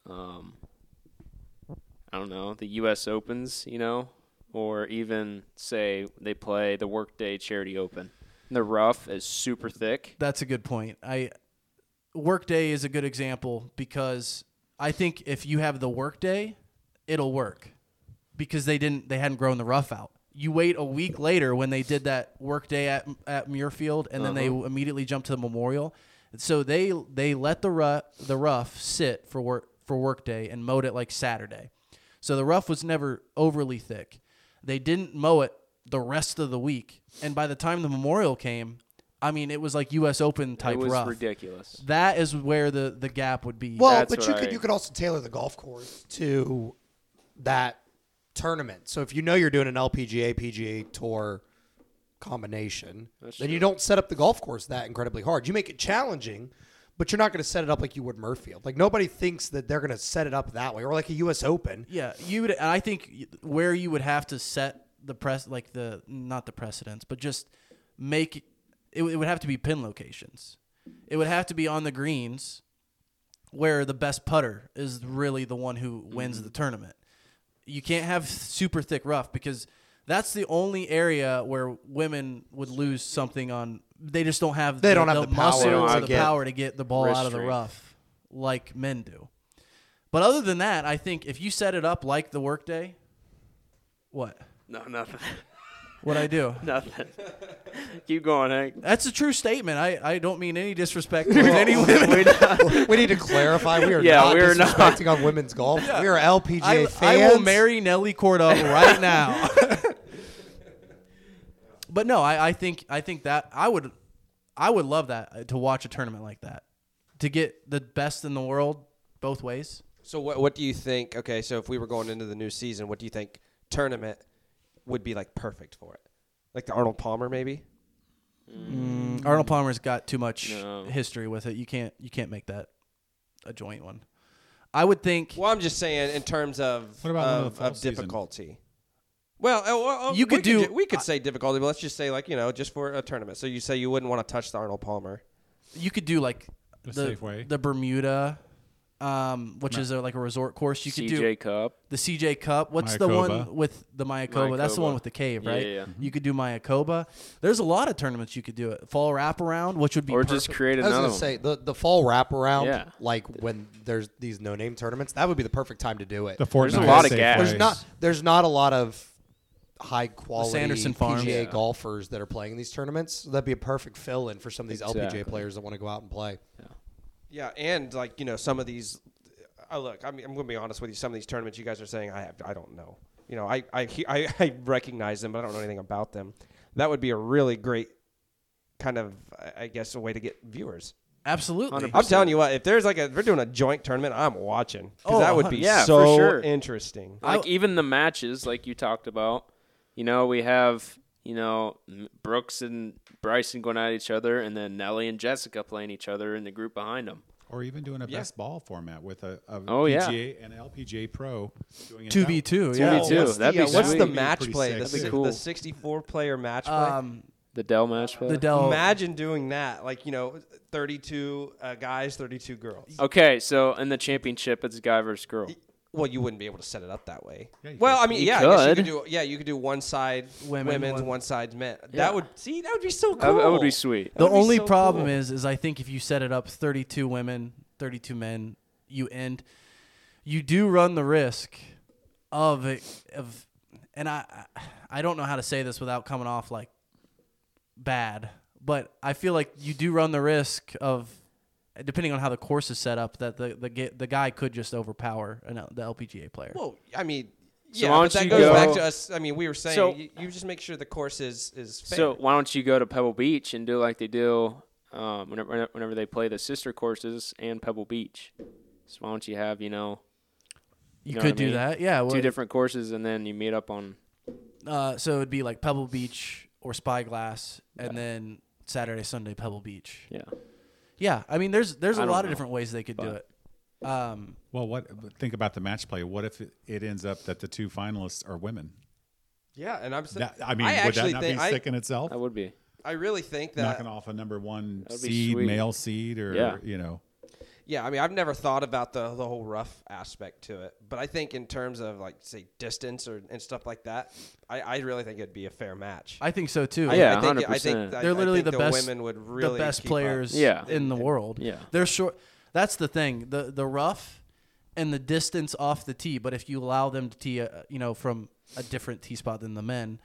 Speaker 2: I don't know, the U.S. Opens, or even say they play the Workday Charity Open, and the rough is super thick.
Speaker 1: That's a good point. Workday is a good example because I think if you have the Workday, it'll work because they hadn't grown the rough out. You wait a week later when they did that Workday at Muirfield, and then they immediately jumped to the Memorial. So they let the rough sit for Workday and mowed it like Saturday. So the rough was never overly thick. They didn't mow it the rest of the week, and by the time the Memorial came, I mean it was like U.S. Open type
Speaker 2: It was
Speaker 1: rough.
Speaker 2: ridiculous.
Speaker 1: That is where the gap would be.
Speaker 3: Well,
Speaker 2: That's
Speaker 3: but
Speaker 2: what
Speaker 3: you could also tailor the golf course to that tournament. So if you know you're doing an LPGA PGA Tour combination, then you don't set up the golf course that incredibly hard. You make it challenging, but you're not going to set it up like you would Murfield. Like nobody thinks that they're going to set it up that way, or like a U.S. Open.
Speaker 1: Yeah, you would. I think where you would have to set the not the precedence, but just make it would have to be pin locations. It would have to be on the greens where the best putter is really the one who wins the tournament. You can't have super thick rough because that's the only area where women would lose something on. They just don't have
Speaker 3: They don't have the power
Speaker 1: muscle or
Speaker 2: to
Speaker 1: the
Speaker 3: get
Speaker 1: power to get the ball
Speaker 2: wrist
Speaker 1: out of the
Speaker 2: strength.
Speaker 1: rough like men do. But other than that, I think if you set it up like the Workday, what?
Speaker 2: No, nothing.
Speaker 1: What'd I do?
Speaker 2: Nothing. Keep going, Hank.
Speaker 1: That's a true statement. I don't mean any disrespect towards any women.
Speaker 3: We need to clarify. We are
Speaker 2: Yeah,
Speaker 3: not
Speaker 2: we're not.
Speaker 3: disrespecting on women's golf. We are LPGA
Speaker 1: I
Speaker 3: fans.
Speaker 1: will marry Nelly Corda right now. But no, I think that I would love that to watch a tournament like that, to get the best in the world both ways.
Speaker 4: So what do you think? Okay, so if we were going into the new season, what do you think tournament would be like perfect for it? Like the Arnold Palmer, maybe?
Speaker 1: Arnold Palmer's got too much
Speaker 2: No.
Speaker 1: history with it. You can't make that a joint one. I would think
Speaker 4: Well, I'm just saying in terms of
Speaker 5: What about one of the fall
Speaker 4: of
Speaker 5: season?
Speaker 4: difficulty. Well,
Speaker 1: You could do-
Speaker 4: we could say difficulty, but let's just say just for a tournament. So you say you wouldn't want to touch the Arnold Palmer.
Speaker 1: you could do like
Speaker 5: The Safeway.
Speaker 1: the Bermuda, which is like a resort course. You could do
Speaker 2: CJ Cup.
Speaker 1: the CJ Cup. What's the
Speaker 5: Mayakoba.
Speaker 1: one with the Mayakoba? That's the
Speaker 2: Mayakoba.
Speaker 1: one with the cave, right?
Speaker 2: Yeah.
Speaker 1: You could do Mayakoba. There's a lot of tournaments you could do it. Fall wraparound, which would be
Speaker 2: Or
Speaker 1: perfect.
Speaker 2: just create
Speaker 3: I was
Speaker 2: another
Speaker 3: going
Speaker 2: one.
Speaker 3: to say the fall wraparound,
Speaker 2: Yeah.
Speaker 3: like when there's these no-name tournaments, that would be the perfect time to do it.
Speaker 5: The Fortnite
Speaker 2: There's a lot of
Speaker 5: Safeways.
Speaker 2: gas.
Speaker 3: There's not a lot of high quality
Speaker 1: Sanderson Farms.
Speaker 3: PGA
Speaker 2: Yeah.
Speaker 3: golfers that are playing these tournaments. So that'd be a perfect fill in for some of these
Speaker 2: Exactly.
Speaker 3: LPGA players that want to go out and play.
Speaker 4: Yeah, and some of these, look, I'm going to be honest with you. Some of these tournaments you guys are saying, I don't know. You know, I recognize them, but I don't know anything about them. That would be a really great kind of, I guess, a way to get viewers.
Speaker 1: Absolutely.
Speaker 2: 100%.
Speaker 4: I'm telling you what, if we're doing a joint tournament, I'm watching. Because
Speaker 1: Oh,
Speaker 4: that would be
Speaker 2: yeah,
Speaker 4: so
Speaker 2: for sure.
Speaker 4: interesting.
Speaker 2: Like even the matches, like you talked about, you know, we have, you know, Brooks and Bryson going at each other, and then Nelly and Jessica playing each other in the group behind them.
Speaker 5: Or even doing a best ball format with a
Speaker 2: yeah.
Speaker 5: PGA and an LPGA Pro doing it
Speaker 1: 2v2,
Speaker 5: that-
Speaker 1: yeah.
Speaker 2: 2v2. That'd be
Speaker 4: what's
Speaker 2: sweet.
Speaker 4: the
Speaker 2: That'd be
Speaker 4: match
Speaker 5: pretty
Speaker 4: play?
Speaker 5: sick.
Speaker 2: That'd be
Speaker 4: The
Speaker 2: cool.
Speaker 4: 64-player match play?
Speaker 2: The Dell match play.
Speaker 1: The Dell.
Speaker 4: Imagine doing that. Like, you know, 32 guys, 32 girls.
Speaker 2: Okay, so in the championship, it's guy versus girl.
Speaker 4: Well, you wouldn't be able to set it up that way.
Speaker 5: Yeah, you
Speaker 4: Well,
Speaker 5: could.
Speaker 4: I mean,
Speaker 2: You
Speaker 4: yeah, I guess you
Speaker 2: could.
Speaker 4: could do. Yeah, you could do one side women's, one side men.
Speaker 2: Yeah.
Speaker 4: That would be so cool.
Speaker 2: That would be sweet.
Speaker 1: The
Speaker 4: would be
Speaker 1: only
Speaker 4: so
Speaker 1: problem
Speaker 4: cool.
Speaker 1: is I think if you set it up 32 women, 32 men, you do run the risk and I don't know how to say this without coming off like bad, but I feel like you do run the risk of, depending on how the course is set up, that the guy could just overpower the LPGA player.
Speaker 4: Well, I mean,
Speaker 2: So
Speaker 4: yeah,
Speaker 2: why
Speaker 4: but
Speaker 2: don't
Speaker 4: that
Speaker 2: you
Speaker 4: goes
Speaker 2: go-
Speaker 4: back to us. I mean, we were saying
Speaker 2: So-
Speaker 4: you just make sure the course is fair.
Speaker 2: So why don't you go to Pebble Beach and do like they do whenever they play the sister courses and Pebble Beach? So why don't you have, you know,
Speaker 1: you
Speaker 2: know
Speaker 1: could
Speaker 2: what I
Speaker 1: do
Speaker 2: mean?
Speaker 1: that, yeah.
Speaker 2: two different courses and then you meet up on.
Speaker 1: So it'd be like Pebble Beach or Spyglass, and then Saturday, Sunday, Pebble Beach.
Speaker 2: Yeah.
Speaker 1: Yeah, I mean, there's
Speaker 2: I
Speaker 1: a
Speaker 2: don't
Speaker 1: lot of
Speaker 2: know,
Speaker 1: different ways they could do it.
Speaker 5: Well, think about the match play. What if it ends up that the two finalists are women?
Speaker 4: yeah, and I'm saying,
Speaker 5: I mean,
Speaker 4: I
Speaker 5: would that
Speaker 4: actually
Speaker 5: not
Speaker 4: think
Speaker 5: be sick in itself?
Speaker 2: That would be.
Speaker 4: I really think that.
Speaker 5: Knocking off a number one
Speaker 2: That'd be
Speaker 5: seed,
Speaker 2: sweet.
Speaker 5: male seed, or
Speaker 2: Yeah.
Speaker 5: you know.
Speaker 4: Yeah, I mean, I've never thought about the whole rough aspect to it, but I think in terms of like say distance and stuff like that, I really think it'd be a fair match.
Speaker 1: I think so too.
Speaker 2: Yeah,
Speaker 4: I think,
Speaker 2: 100%.
Speaker 1: They're literally
Speaker 4: the
Speaker 1: the best.
Speaker 4: women would really
Speaker 1: the best
Speaker 4: keep up.
Speaker 1: players
Speaker 2: Yeah.
Speaker 1: in the world.
Speaker 2: Yeah.
Speaker 1: They're short. That's the thing. The rough and the distance off the tee. But if you allow them to tee, from a different tee spot than the men,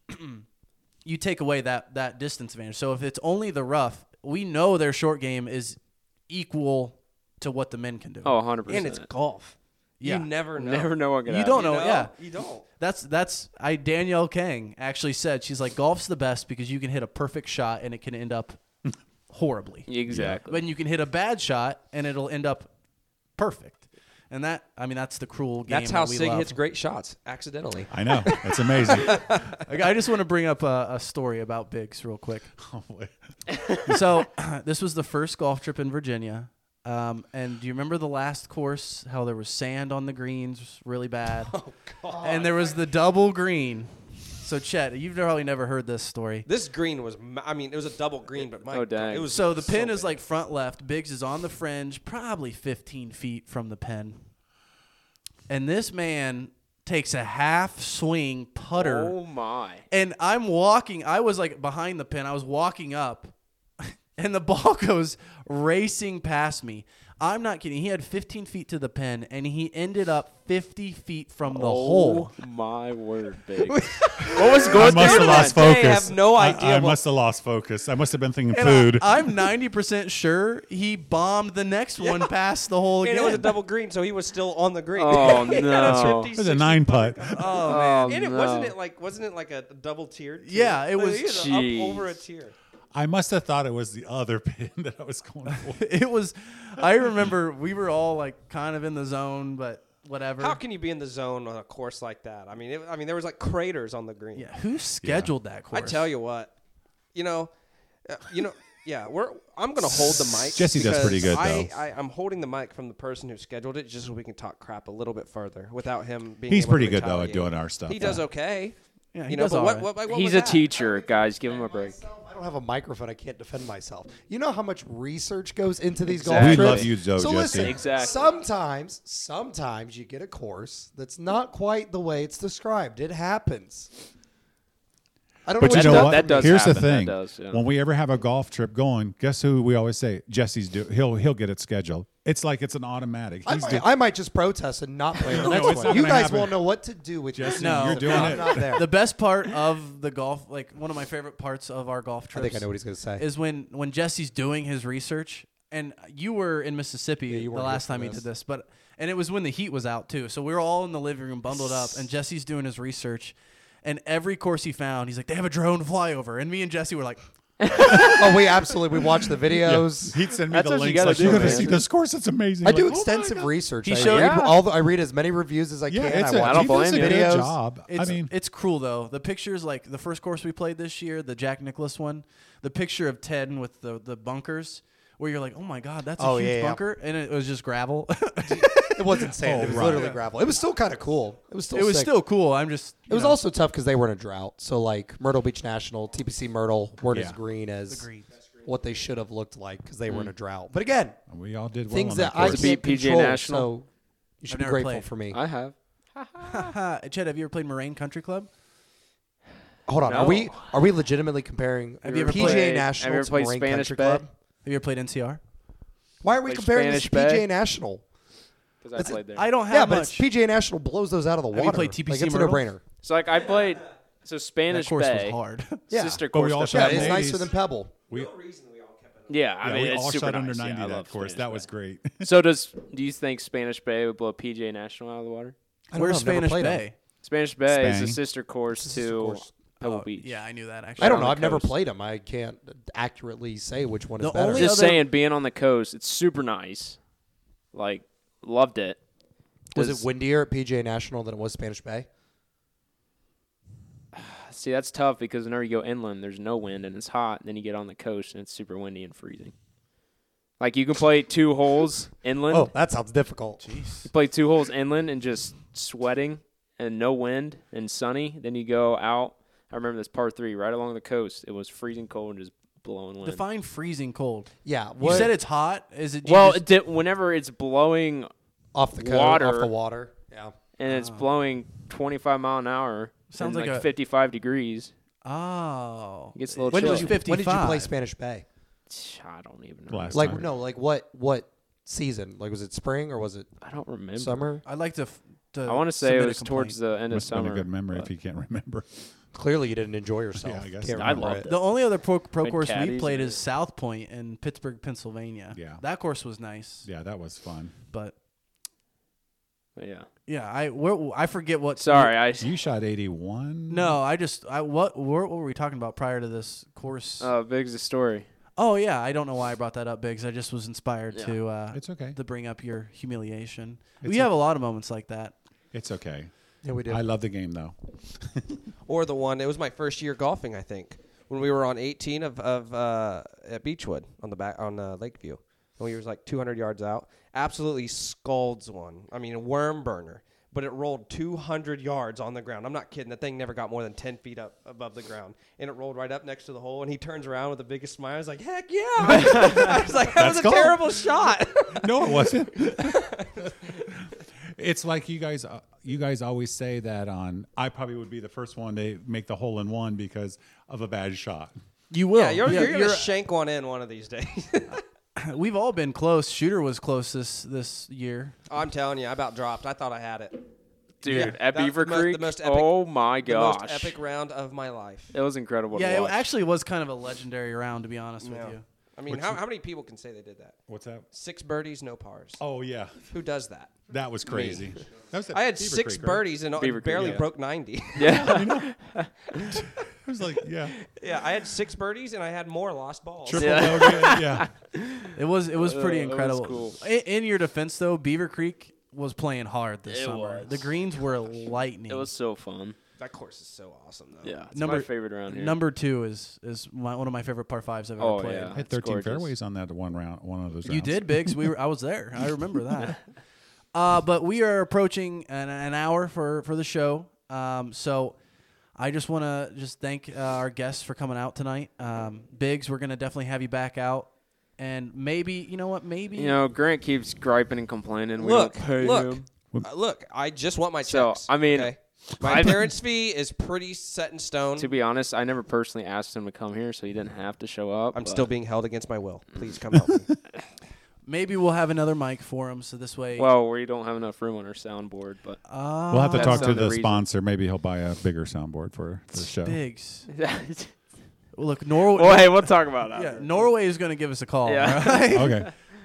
Speaker 1: you take away that distance advantage. So if it's only the rough, we know their short game is equal to what the men can do.
Speaker 2: Oh, 100%.
Speaker 4: And it's golf.
Speaker 1: Yeah.
Speaker 4: You never know.
Speaker 2: Never know what could
Speaker 1: You
Speaker 2: happen.
Speaker 1: don't know. Yeah.
Speaker 4: You don't.
Speaker 1: That's Danielle Kang actually said, she's like, golf's the best because you can hit a perfect shot and it can end up horribly.
Speaker 2: Exactly.
Speaker 1: When you can hit a bad shot and it'll end up perfect. And that's the cruel game.
Speaker 4: That's how
Speaker 1: that we
Speaker 4: Sig
Speaker 1: love.
Speaker 4: hits great shots accidentally.
Speaker 5: I know it's amazing.
Speaker 1: I just want to bring up a story about Biggs real quick.
Speaker 5: Oh, boy.
Speaker 1: So this was the first golf trip in Virginia. And do you remember the last course, how there was sand on the greens really bad? Oh, God. And there was the double green. So, Chet, you've probably never heard this story.
Speaker 4: This green was, it was a double green, but my
Speaker 2: Oh, dang.
Speaker 4: God, it was
Speaker 1: So the pin is
Speaker 4: big.
Speaker 1: like front left. Biggs is on the fringe, probably 15 feet from the pin. And this man takes a half swing putter.
Speaker 2: Oh, my.
Speaker 1: And I'm walking. I was like behind the pin. I was walking up. And the ball goes racing past me. I'm not kidding. He had 15 feet to the pin, and he ended up 50 feet from the hole.
Speaker 2: Oh, my word, Big. What was going
Speaker 5: I
Speaker 2: through
Speaker 5: must have
Speaker 2: your
Speaker 5: lost
Speaker 2: mind?
Speaker 5: focus.
Speaker 4: They have no idea
Speaker 5: I
Speaker 4: what-
Speaker 5: must have lost focus. I must have been thinking
Speaker 1: And
Speaker 5: food.
Speaker 1: I'm 90% sure he bombed the next one past the hole
Speaker 4: And
Speaker 1: again.
Speaker 4: it was a double green, so he was still on the green.
Speaker 2: Oh,
Speaker 4: He had a
Speaker 2: no.
Speaker 4: 50,
Speaker 5: It was a
Speaker 4: 60
Speaker 5: 9 putt.
Speaker 1: Oh, man.
Speaker 4: And it
Speaker 2: no.
Speaker 4: wasn't it like a double tiered?
Speaker 1: Yeah, it was-
Speaker 4: He was up
Speaker 2: Jeez.
Speaker 4: over a tier.
Speaker 5: I must have thought it was the other pin that I was going for.
Speaker 1: It was. I remember we were all like kind of in the zone, but whatever.
Speaker 4: How can you be in the zone on a course like that? I mean, there was like craters on the green.
Speaker 1: Yeah, who scheduled that course?
Speaker 4: I tell you what, yeah, I'm gonna hold the mic.
Speaker 5: Jesse does pretty good, though.
Speaker 4: I'm holding the mic from the person who scheduled it, just so we can talk crap a little bit further without him being.
Speaker 5: He's
Speaker 4: able to
Speaker 5: pretty good, though, at
Speaker 4: retaliate.
Speaker 5: doing our stuff.
Speaker 4: He does okay.
Speaker 1: Yeah, he
Speaker 4: You know,
Speaker 1: does
Speaker 4: but
Speaker 1: all
Speaker 4: what,
Speaker 1: right.
Speaker 4: what, what
Speaker 2: He's
Speaker 4: was
Speaker 2: a
Speaker 4: that?
Speaker 2: teacher, guys. Give him a break.
Speaker 3: I don't have a microphone. I can't defend myself. You know how much research goes into these golf
Speaker 2: Exactly.
Speaker 3: trips?
Speaker 5: We love you, though,
Speaker 3: so
Speaker 5: Jesse.
Speaker 3: listen,
Speaker 2: Exactly.
Speaker 3: sometimes you get a course that's not quite the way it's described. It happens. I don't
Speaker 5: But
Speaker 3: know
Speaker 5: you
Speaker 2: That
Speaker 5: know
Speaker 2: does-
Speaker 5: what?
Speaker 2: that does
Speaker 5: Here's the
Speaker 2: happen. That
Speaker 5: thing.
Speaker 2: does, yeah.
Speaker 5: When we ever have a golf trip going, guess who we always say? Jesse's he'll get it scheduled. It's like it's an automatic.
Speaker 3: I might just protest and not play the
Speaker 5: No,
Speaker 3: next
Speaker 5: it's
Speaker 3: one.
Speaker 5: not
Speaker 3: You
Speaker 5: gonna
Speaker 3: guys
Speaker 5: happen.
Speaker 3: won't know what to do with
Speaker 5: Jesse,
Speaker 3: yourself.
Speaker 5: you're doing
Speaker 3: I'm
Speaker 5: it.
Speaker 3: not there.
Speaker 1: The best part of the golf, like one of my favorite parts of our golf
Speaker 3: I
Speaker 1: trips,
Speaker 3: think I know what he's going to say.
Speaker 1: is when Jesse's doing his research and you were in Mississippi
Speaker 3: you
Speaker 1: the
Speaker 3: weren't
Speaker 1: last
Speaker 3: here for
Speaker 1: time he
Speaker 3: this.
Speaker 1: did this, and it was when the heat was out too. So we were all in the living room bundled up, and Jesse's doing his research, and every course he found, he's like, they have a drone flyover, and me and Jesse were like,
Speaker 3: Oh, we watched the videos.
Speaker 5: He'd send me
Speaker 2: That's
Speaker 5: the
Speaker 2: what you
Speaker 5: links.
Speaker 2: gotta
Speaker 5: Like,
Speaker 2: do,
Speaker 5: you gotta
Speaker 2: man.
Speaker 5: see this course. It's amazing.
Speaker 3: I
Speaker 5: Like,
Speaker 3: do
Speaker 5: oh my
Speaker 3: extensive
Speaker 5: God.
Speaker 3: research.
Speaker 1: He
Speaker 3: I
Speaker 1: showed-
Speaker 3: read I read as many reviews as I
Speaker 5: Yeah,
Speaker 3: can.
Speaker 5: it's
Speaker 3: I
Speaker 5: a,
Speaker 3: watch
Speaker 2: don't
Speaker 5: he does
Speaker 2: blame
Speaker 5: a
Speaker 2: you.
Speaker 5: good
Speaker 3: videos.
Speaker 5: job.
Speaker 1: It's,
Speaker 5: I mean,
Speaker 1: it's cruel though. The pictures, like the first course we played this year, the Jack Nicklaus one, the picture of Ted with the bunkers, where you're like, oh my God, that's a
Speaker 3: Oh,
Speaker 1: huge
Speaker 3: yeah, yeah.
Speaker 1: bunker, and it was just gravel.
Speaker 3: It wasn't sand.
Speaker 5: Oh,
Speaker 3: It was
Speaker 5: right.
Speaker 3: literally gravel. It was still kind of cool. It was still.
Speaker 1: it was
Speaker 3: sick.
Speaker 1: still cool. I'm just.
Speaker 3: It was also tough because they were in a drought. So like Myrtle Beach National, TPC Myrtle weren't as
Speaker 5: Yeah.
Speaker 3: green as
Speaker 1: Agreed.
Speaker 3: what they should have looked like because they were in a drought. But again,
Speaker 5: we all did well
Speaker 3: things
Speaker 5: on
Speaker 3: that
Speaker 5: that
Speaker 3: I
Speaker 5: course.
Speaker 2: To
Speaker 3: can't
Speaker 2: beat PGA
Speaker 3: control.
Speaker 2: National?
Speaker 3: So you should
Speaker 1: I've
Speaker 3: be
Speaker 1: never
Speaker 3: grateful
Speaker 1: played.
Speaker 3: for me.
Speaker 2: I have.
Speaker 1: Chet, have you ever played Moraine Country Club?
Speaker 3: Hold on.
Speaker 2: No.
Speaker 3: Are we legitimately comparing
Speaker 1: Have you ever
Speaker 3: PGA
Speaker 1: played-
Speaker 3: National
Speaker 2: have you ever
Speaker 3: to
Speaker 2: played
Speaker 3: Moraine
Speaker 2: Spanish
Speaker 3: Country
Speaker 2: Bay?
Speaker 3: Club?
Speaker 1: Have you ever played NCR?
Speaker 3: Why are we
Speaker 2: Played
Speaker 3: comparing this to
Speaker 2: Spanish Bay?
Speaker 3: PGA National?
Speaker 2: Because I
Speaker 3: That's-
Speaker 2: played there.
Speaker 1: I don't have
Speaker 3: Yeah, but
Speaker 1: much.
Speaker 3: it's PGA National blows those out of the
Speaker 1: Have you
Speaker 3: water.
Speaker 1: played TPC
Speaker 3: like, it's a
Speaker 1: Myrtle?
Speaker 3: no-brainer.
Speaker 2: So like I played. So
Speaker 1: that
Speaker 2: Spanish
Speaker 1: course
Speaker 2: Bay.
Speaker 1: was hard.
Speaker 3: Yeah.
Speaker 2: Sister
Speaker 5: But we
Speaker 2: course.
Speaker 5: also
Speaker 2: to
Speaker 3: Yeah,
Speaker 5: had
Speaker 3: it's
Speaker 2: Pebble.
Speaker 5: ladies.
Speaker 3: nicer than Pebble.
Speaker 5: We,
Speaker 2: Yeah, I
Speaker 5: yeah,
Speaker 2: mean
Speaker 5: we
Speaker 2: it's
Speaker 5: all
Speaker 2: super
Speaker 5: shot
Speaker 2: nice.
Speaker 5: under
Speaker 2: Yeah,
Speaker 5: 90
Speaker 2: I
Speaker 5: that
Speaker 2: love
Speaker 5: course.
Speaker 2: Spanish
Speaker 5: That
Speaker 2: Bay.
Speaker 5: was great.
Speaker 2: So do you think Spanish Bay would blow PGA National out of the water?
Speaker 3: I don't
Speaker 1: Where's
Speaker 3: know, I've never
Speaker 1: Spanish
Speaker 3: played 'em.
Speaker 1: Bay?
Speaker 2: Spanish Bay is
Speaker 5: Spain.
Speaker 2: a sister course
Speaker 3: Sister
Speaker 2: to
Speaker 3: course.
Speaker 2: Pebble
Speaker 1: Oh,
Speaker 2: Beach.
Speaker 1: Yeah, I knew that actually.
Speaker 3: I don't
Speaker 2: on
Speaker 3: know.
Speaker 2: the
Speaker 3: I've never
Speaker 2: coast.
Speaker 3: played them. I can't accurately say which one is
Speaker 1: The
Speaker 3: better.
Speaker 1: only
Speaker 2: Just
Speaker 1: other-
Speaker 2: saying, being on the coast, it's super nice. Like, loved it.
Speaker 3: Was
Speaker 2: Does-
Speaker 3: it windier at PGA National than it was Spanish Bay?
Speaker 2: See, that's tough because whenever you go inland, there's no wind and it's hot. And then you get on the coast and it's super windy and freezing. Like, you can play 2 holes inland.
Speaker 3: Oh, that sounds difficult.
Speaker 2: You play 2 holes inland and just sweating and no wind and sunny. Then you go out. I remember this par 3 right along the coast. It was freezing cold and just blowing wind.
Speaker 1: Define freezing cold.
Speaker 3: Yeah.
Speaker 1: You said it's hot. Is it?
Speaker 2: Well, whenever it's blowing
Speaker 3: off the
Speaker 2: water.
Speaker 3: off the water. Yeah.
Speaker 2: and it's blowing 25 mile an hour,
Speaker 1: Sounds
Speaker 2: and
Speaker 1: like a-
Speaker 2: 55 degrees,
Speaker 1: Oh.
Speaker 2: it gets a little
Speaker 3: When
Speaker 2: chill.
Speaker 3: did you when did you play
Speaker 1: 55?
Speaker 3: Spanish Bay?
Speaker 2: I don't even know.
Speaker 5: Last
Speaker 3: Like
Speaker 5: time.
Speaker 3: no, like what season? Like was it spring or was it
Speaker 2: I don't remember.
Speaker 3: summer?
Speaker 1: I'd like to.
Speaker 2: I want to say
Speaker 1: submit
Speaker 2: it
Speaker 1: a
Speaker 2: was towards
Speaker 1: complaint.
Speaker 2: the end of
Speaker 5: Must have been
Speaker 2: summer.
Speaker 5: a good memory
Speaker 2: but
Speaker 5: if you can't remember.
Speaker 3: Clearly, you didn't enjoy yourself.
Speaker 5: Yeah, I guess
Speaker 3: Can't
Speaker 5: not.
Speaker 2: I
Speaker 3: remember
Speaker 2: loved
Speaker 3: it.
Speaker 2: it.
Speaker 1: The only other pro
Speaker 2: Had
Speaker 1: course we
Speaker 2: caddies
Speaker 1: played
Speaker 2: and
Speaker 1: is South Point in Pittsburgh, Pennsylvania.
Speaker 5: Yeah.
Speaker 1: That course was nice,
Speaker 5: Yeah, that was fun.
Speaker 1: but
Speaker 2: yeah.
Speaker 1: yeah, I forget what.
Speaker 2: Sorry, I
Speaker 5: You shot 81.
Speaker 1: No, what were we talking about prior to this course?
Speaker 2: Big's the story.
Speaker 1: Oh yeah, I don't know why I brought that up, Biggs. I just was inspired
Speaker 2: Yeah.
Speaker 1: to
Speaker 5: It's okay.
Speaker 1: to bring up your humiliation.
Speaker 5: It's
Speaker 1: We have a lot of moments like that.
Speaker 5: It's okay.
Speaker 3: Yeah, we did.
Speaker 5: I love the game though.
Speaker 4: Or the one, it was my first year golfing, I think, when we were on 18 of at Beechwood on the back on Lakeview, and we was like 200 yards out. Absolutely scalds one. I mean, a worm burner, but it rolled 200 yards on the ground. I'm not kidding. That thing never got more than 10 feet up above the ground, and it rolled right up next to the hole. And he turns around with the biggest smile. I was like, "Heck yeah!" I was like, "That was a
Speaker 5: cool.
Speaker 4: terrible shot."
Speaker 5: No, it wasn't. It's like you guys always say that on. I probably would be the first one to make the hole in one because of a bad shot.
Speaker 1: You will.
Speaker 4: Yeah, you're gonna shank one in one of these days.
Speaker 1: We've all been close. Shooter was close this year.
Speaker 4: I'm telling you, I about dropped. I thought I had it.
Speaker 2: Dude,
Speaker 1: Yeah.
Speaker 2: at
Speaker 4: That's
Speaker 2: Beaver
Speaker 4: the most-
Speaker 2: Creek,
Speaker 4: the most epic-
Speaker 2: oh my
Speaker 4: The
Speaker 2: gosh.
Speaker 4: most epic round of my life.
Speaker 2: It was incredible
Speaker 1: Yeah,
Speaker 2: to
Speaker 1: it
Speaker 2: watch.
Speaker 1: actually was kind of a legendary round, to be honest
Speaker 4: Yeah.
Speaker 1: with you.
Speaker 4: I mean, how many people can say they did that?
Speaker 5: What's that?
Speaker 4: 6 birdies, no pars.
Speaker 5: Oh yeah,
Speaker 4: Who does that?
Speaker 5: that was crazy. That was at
Speaker 4: I had
Speaker 5: Beaver
Speaker 4: 6
Speaker 5: Creek, right?
Speaker 4: birdies and
Speaker 2: Beaver Creek,
Speaker 4: barely
Speaker 2: yeah.
Speaker 4: broke 90.
Speaker 2: yeah.
Speaker 5: I was like, yeah,
Speaker 4: Yeah, I had 6 birdies and I had more lost balls.
Speaker 5: triple
Speaker 2: Yeah.
Speaker 5: bogey. Yeah,
Speaker 1: It was pretty
Speaker 2: it was
Speaker 1: incredible.
Speaker 2: cool.
Speaker 1: In your defense, though, Beaver Creek was playing hard this
Speaker 2: It
Speaker 1: summer.
Speaker 2: was.
Speaker 1: The greens were lightning.
Speaker 2: It was so fun.
Speaker 4: That course is so awesome, though.
Speaker 2: Yeah. It's
Speaker 1: Number-
Speaker 2: my favorite around here.
Speaker 1: Number 2 is one of my favorite par 5s I've ever
Speaker 2: Oh,
Speaker 1: played.
Speaker 2: yeah.
Speaker 5: I had
Speaker 2: It's
Speaker 5: 13
Speaker 2: gorgeous.
Speaker 5: fairways on that one of those rounds.
Speaker 1: You did, Biggs. I was there. I remember that. But we are approaching an hour for the show. So I just want to thank our guests for coming out tonight. Biggs, we're going to definitely have you back out. And maybe, you know what, maybe.
Speaker 2: You know, Grant keeps griping and complaining. We
Speaker 4: Look,
Speaker 2: don't pay
Speaker 4: look.
Speaker 2: him.
Speaker 4: Look, I just want my
Speaker 2: So,
Speaker 4: checks.
Speaker 2: I mean,
Speaker 4: okay? My appearance fee is pretty set in stone.
Speaker 2: To be honest, I never personally asked him to come here, so he didn't have to show up.
Speaker 4: I'm
Speaker 2: but-
Speaker 4: still being held against my will. Please come help me.
Speaker 1: Maybe we'll have another mic for him so this way.
Speaker 2: Well, we don't have enough room on our soundboard, but
Speaker 5: We'll have to
Speaker 2: That's
Speaker 5: talk to
Speaker 2: the
Speaker 5: the
Speaker 2: reason.
Speaker 5: sponsor. Maybe he'll buy a bigger soundboard for the show.
Speaker 1: Biggs. Look, Norway.
Speaker 2: well, hey, we'll talk about that.
Speaker 1: Yeah, Norway is going to give us a call.
Speaker 2: Yeah.
Speaker 1: all right?
Speaker 5: Okay.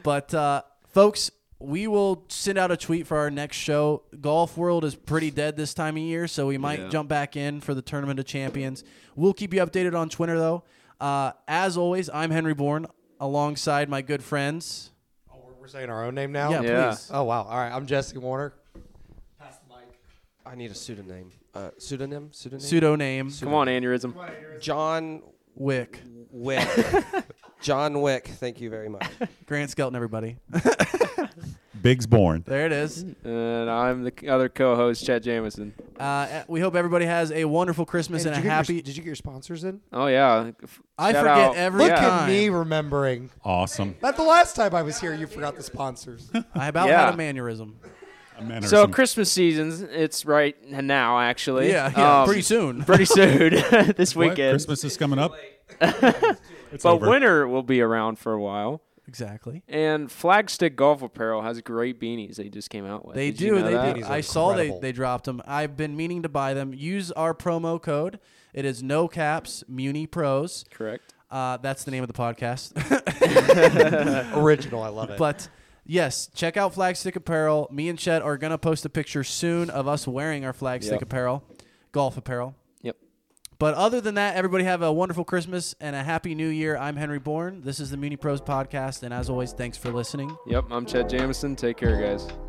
Speaker 1: But folks, we will send out a tweet for our next show. Golf World is pretty dead this time of year, so we might jump back in for the Tournament of Champions. We'll keep you updated on Twitter, though. As always, I'm Henry Bourne, alongside my good friends.
Speaker 3: Oh, we're saying our own name now?
Speaker 2: Yeah.
Speaker 1: Please.
Speaker 3: Oh, wow. All right. I'm Jesse Warner. Pass the mic.
Speaker 4: I need a pseudonym. Pseudonym?
Speaker 1: Pseudo-name,
Speaker 2: Come on, aneurysm.
Speaker 4: John
Speaker 1: Wick.
Speaker 4: Wick. John Wick. Thank you very much.
Speaker 1: Grant Skelton, everybody.
Speaker 5: Biggs born.
Speaker 1: There it is.
Speaker 2: And I'm the other co-host, Chet Jamison.
Speaker 1: We hope everybody has a wonderful Christmas
Speaker 3: Hey,
Speaker 1: and a
Speaker 3: did you get
Speaker 1: happy...
Speaker 3: Did you get your sponsors in?
Speaker 2: Oh yeah,
Speaker 1: I
Speaker 2: Shout
Speaker 1: forget
Speaker 2: out-
Speaker 1: every
Speaker 3: Look
Speaker 1: time.
Speaker 3: at me remembering.
Speaker 5: Awesome.
Speaker 3: Not the last time I was here, you forgot the sponsors.
Speaker 1: I about
Speaker 2: Yeah.
Speaker 1: had a mannerism.
Speaker 5: A mannerism.
Speaker 2: So Christmas seasons, it's right now actually.
Speaker 1: Yeah, pretty soon.
Speaker 2: Pretty soon this
Speaker 5: What?
Speaker 2: weekend.
Speaker 5: Christmas is coming up. It's
Speaker 2: But
Speaker 5: over.
Speaker 2: winter will be around for a while.
Speaker 1: Exactly.
Speaker 2: And Flagstick Golf Apparel has great beanies they just came out with.
Speaker 1: They
Speaker 2: Did you
Speaker 1: do.
Speaker 2: know
Speaker 1: They
Speaker 2: that?
Speaker 1: do.
Speaker 3: Beanies are
Speaker 1: I saw
Speaker 3: incredible.
Speaker 1: they dropped them. I've been meaning to buy them. Use our promo code. It is no caps Muni Pros.
Speaker 2: Correct.
Speaker 1: That's the name of the podcast.
Speaker 3: Original. I love it.
Speaker 1: But yes, check out Flagstick Apparel. Me and Chet are gonna post a picture soon of us wearing our Flagstick
Speaker 2: Yep.
Speaker 1: apparel, golf apparel.
Speaker 2: Yep.
Speaker 1: But other than that, everybody have a wonderful Christmas and a happy New Year. I'm Henry Bourne. This is the Muni Pros podcast, and as always, thanks for listening.
Speaker 2: Yep. I'm Chet Jamison. Take care, guys.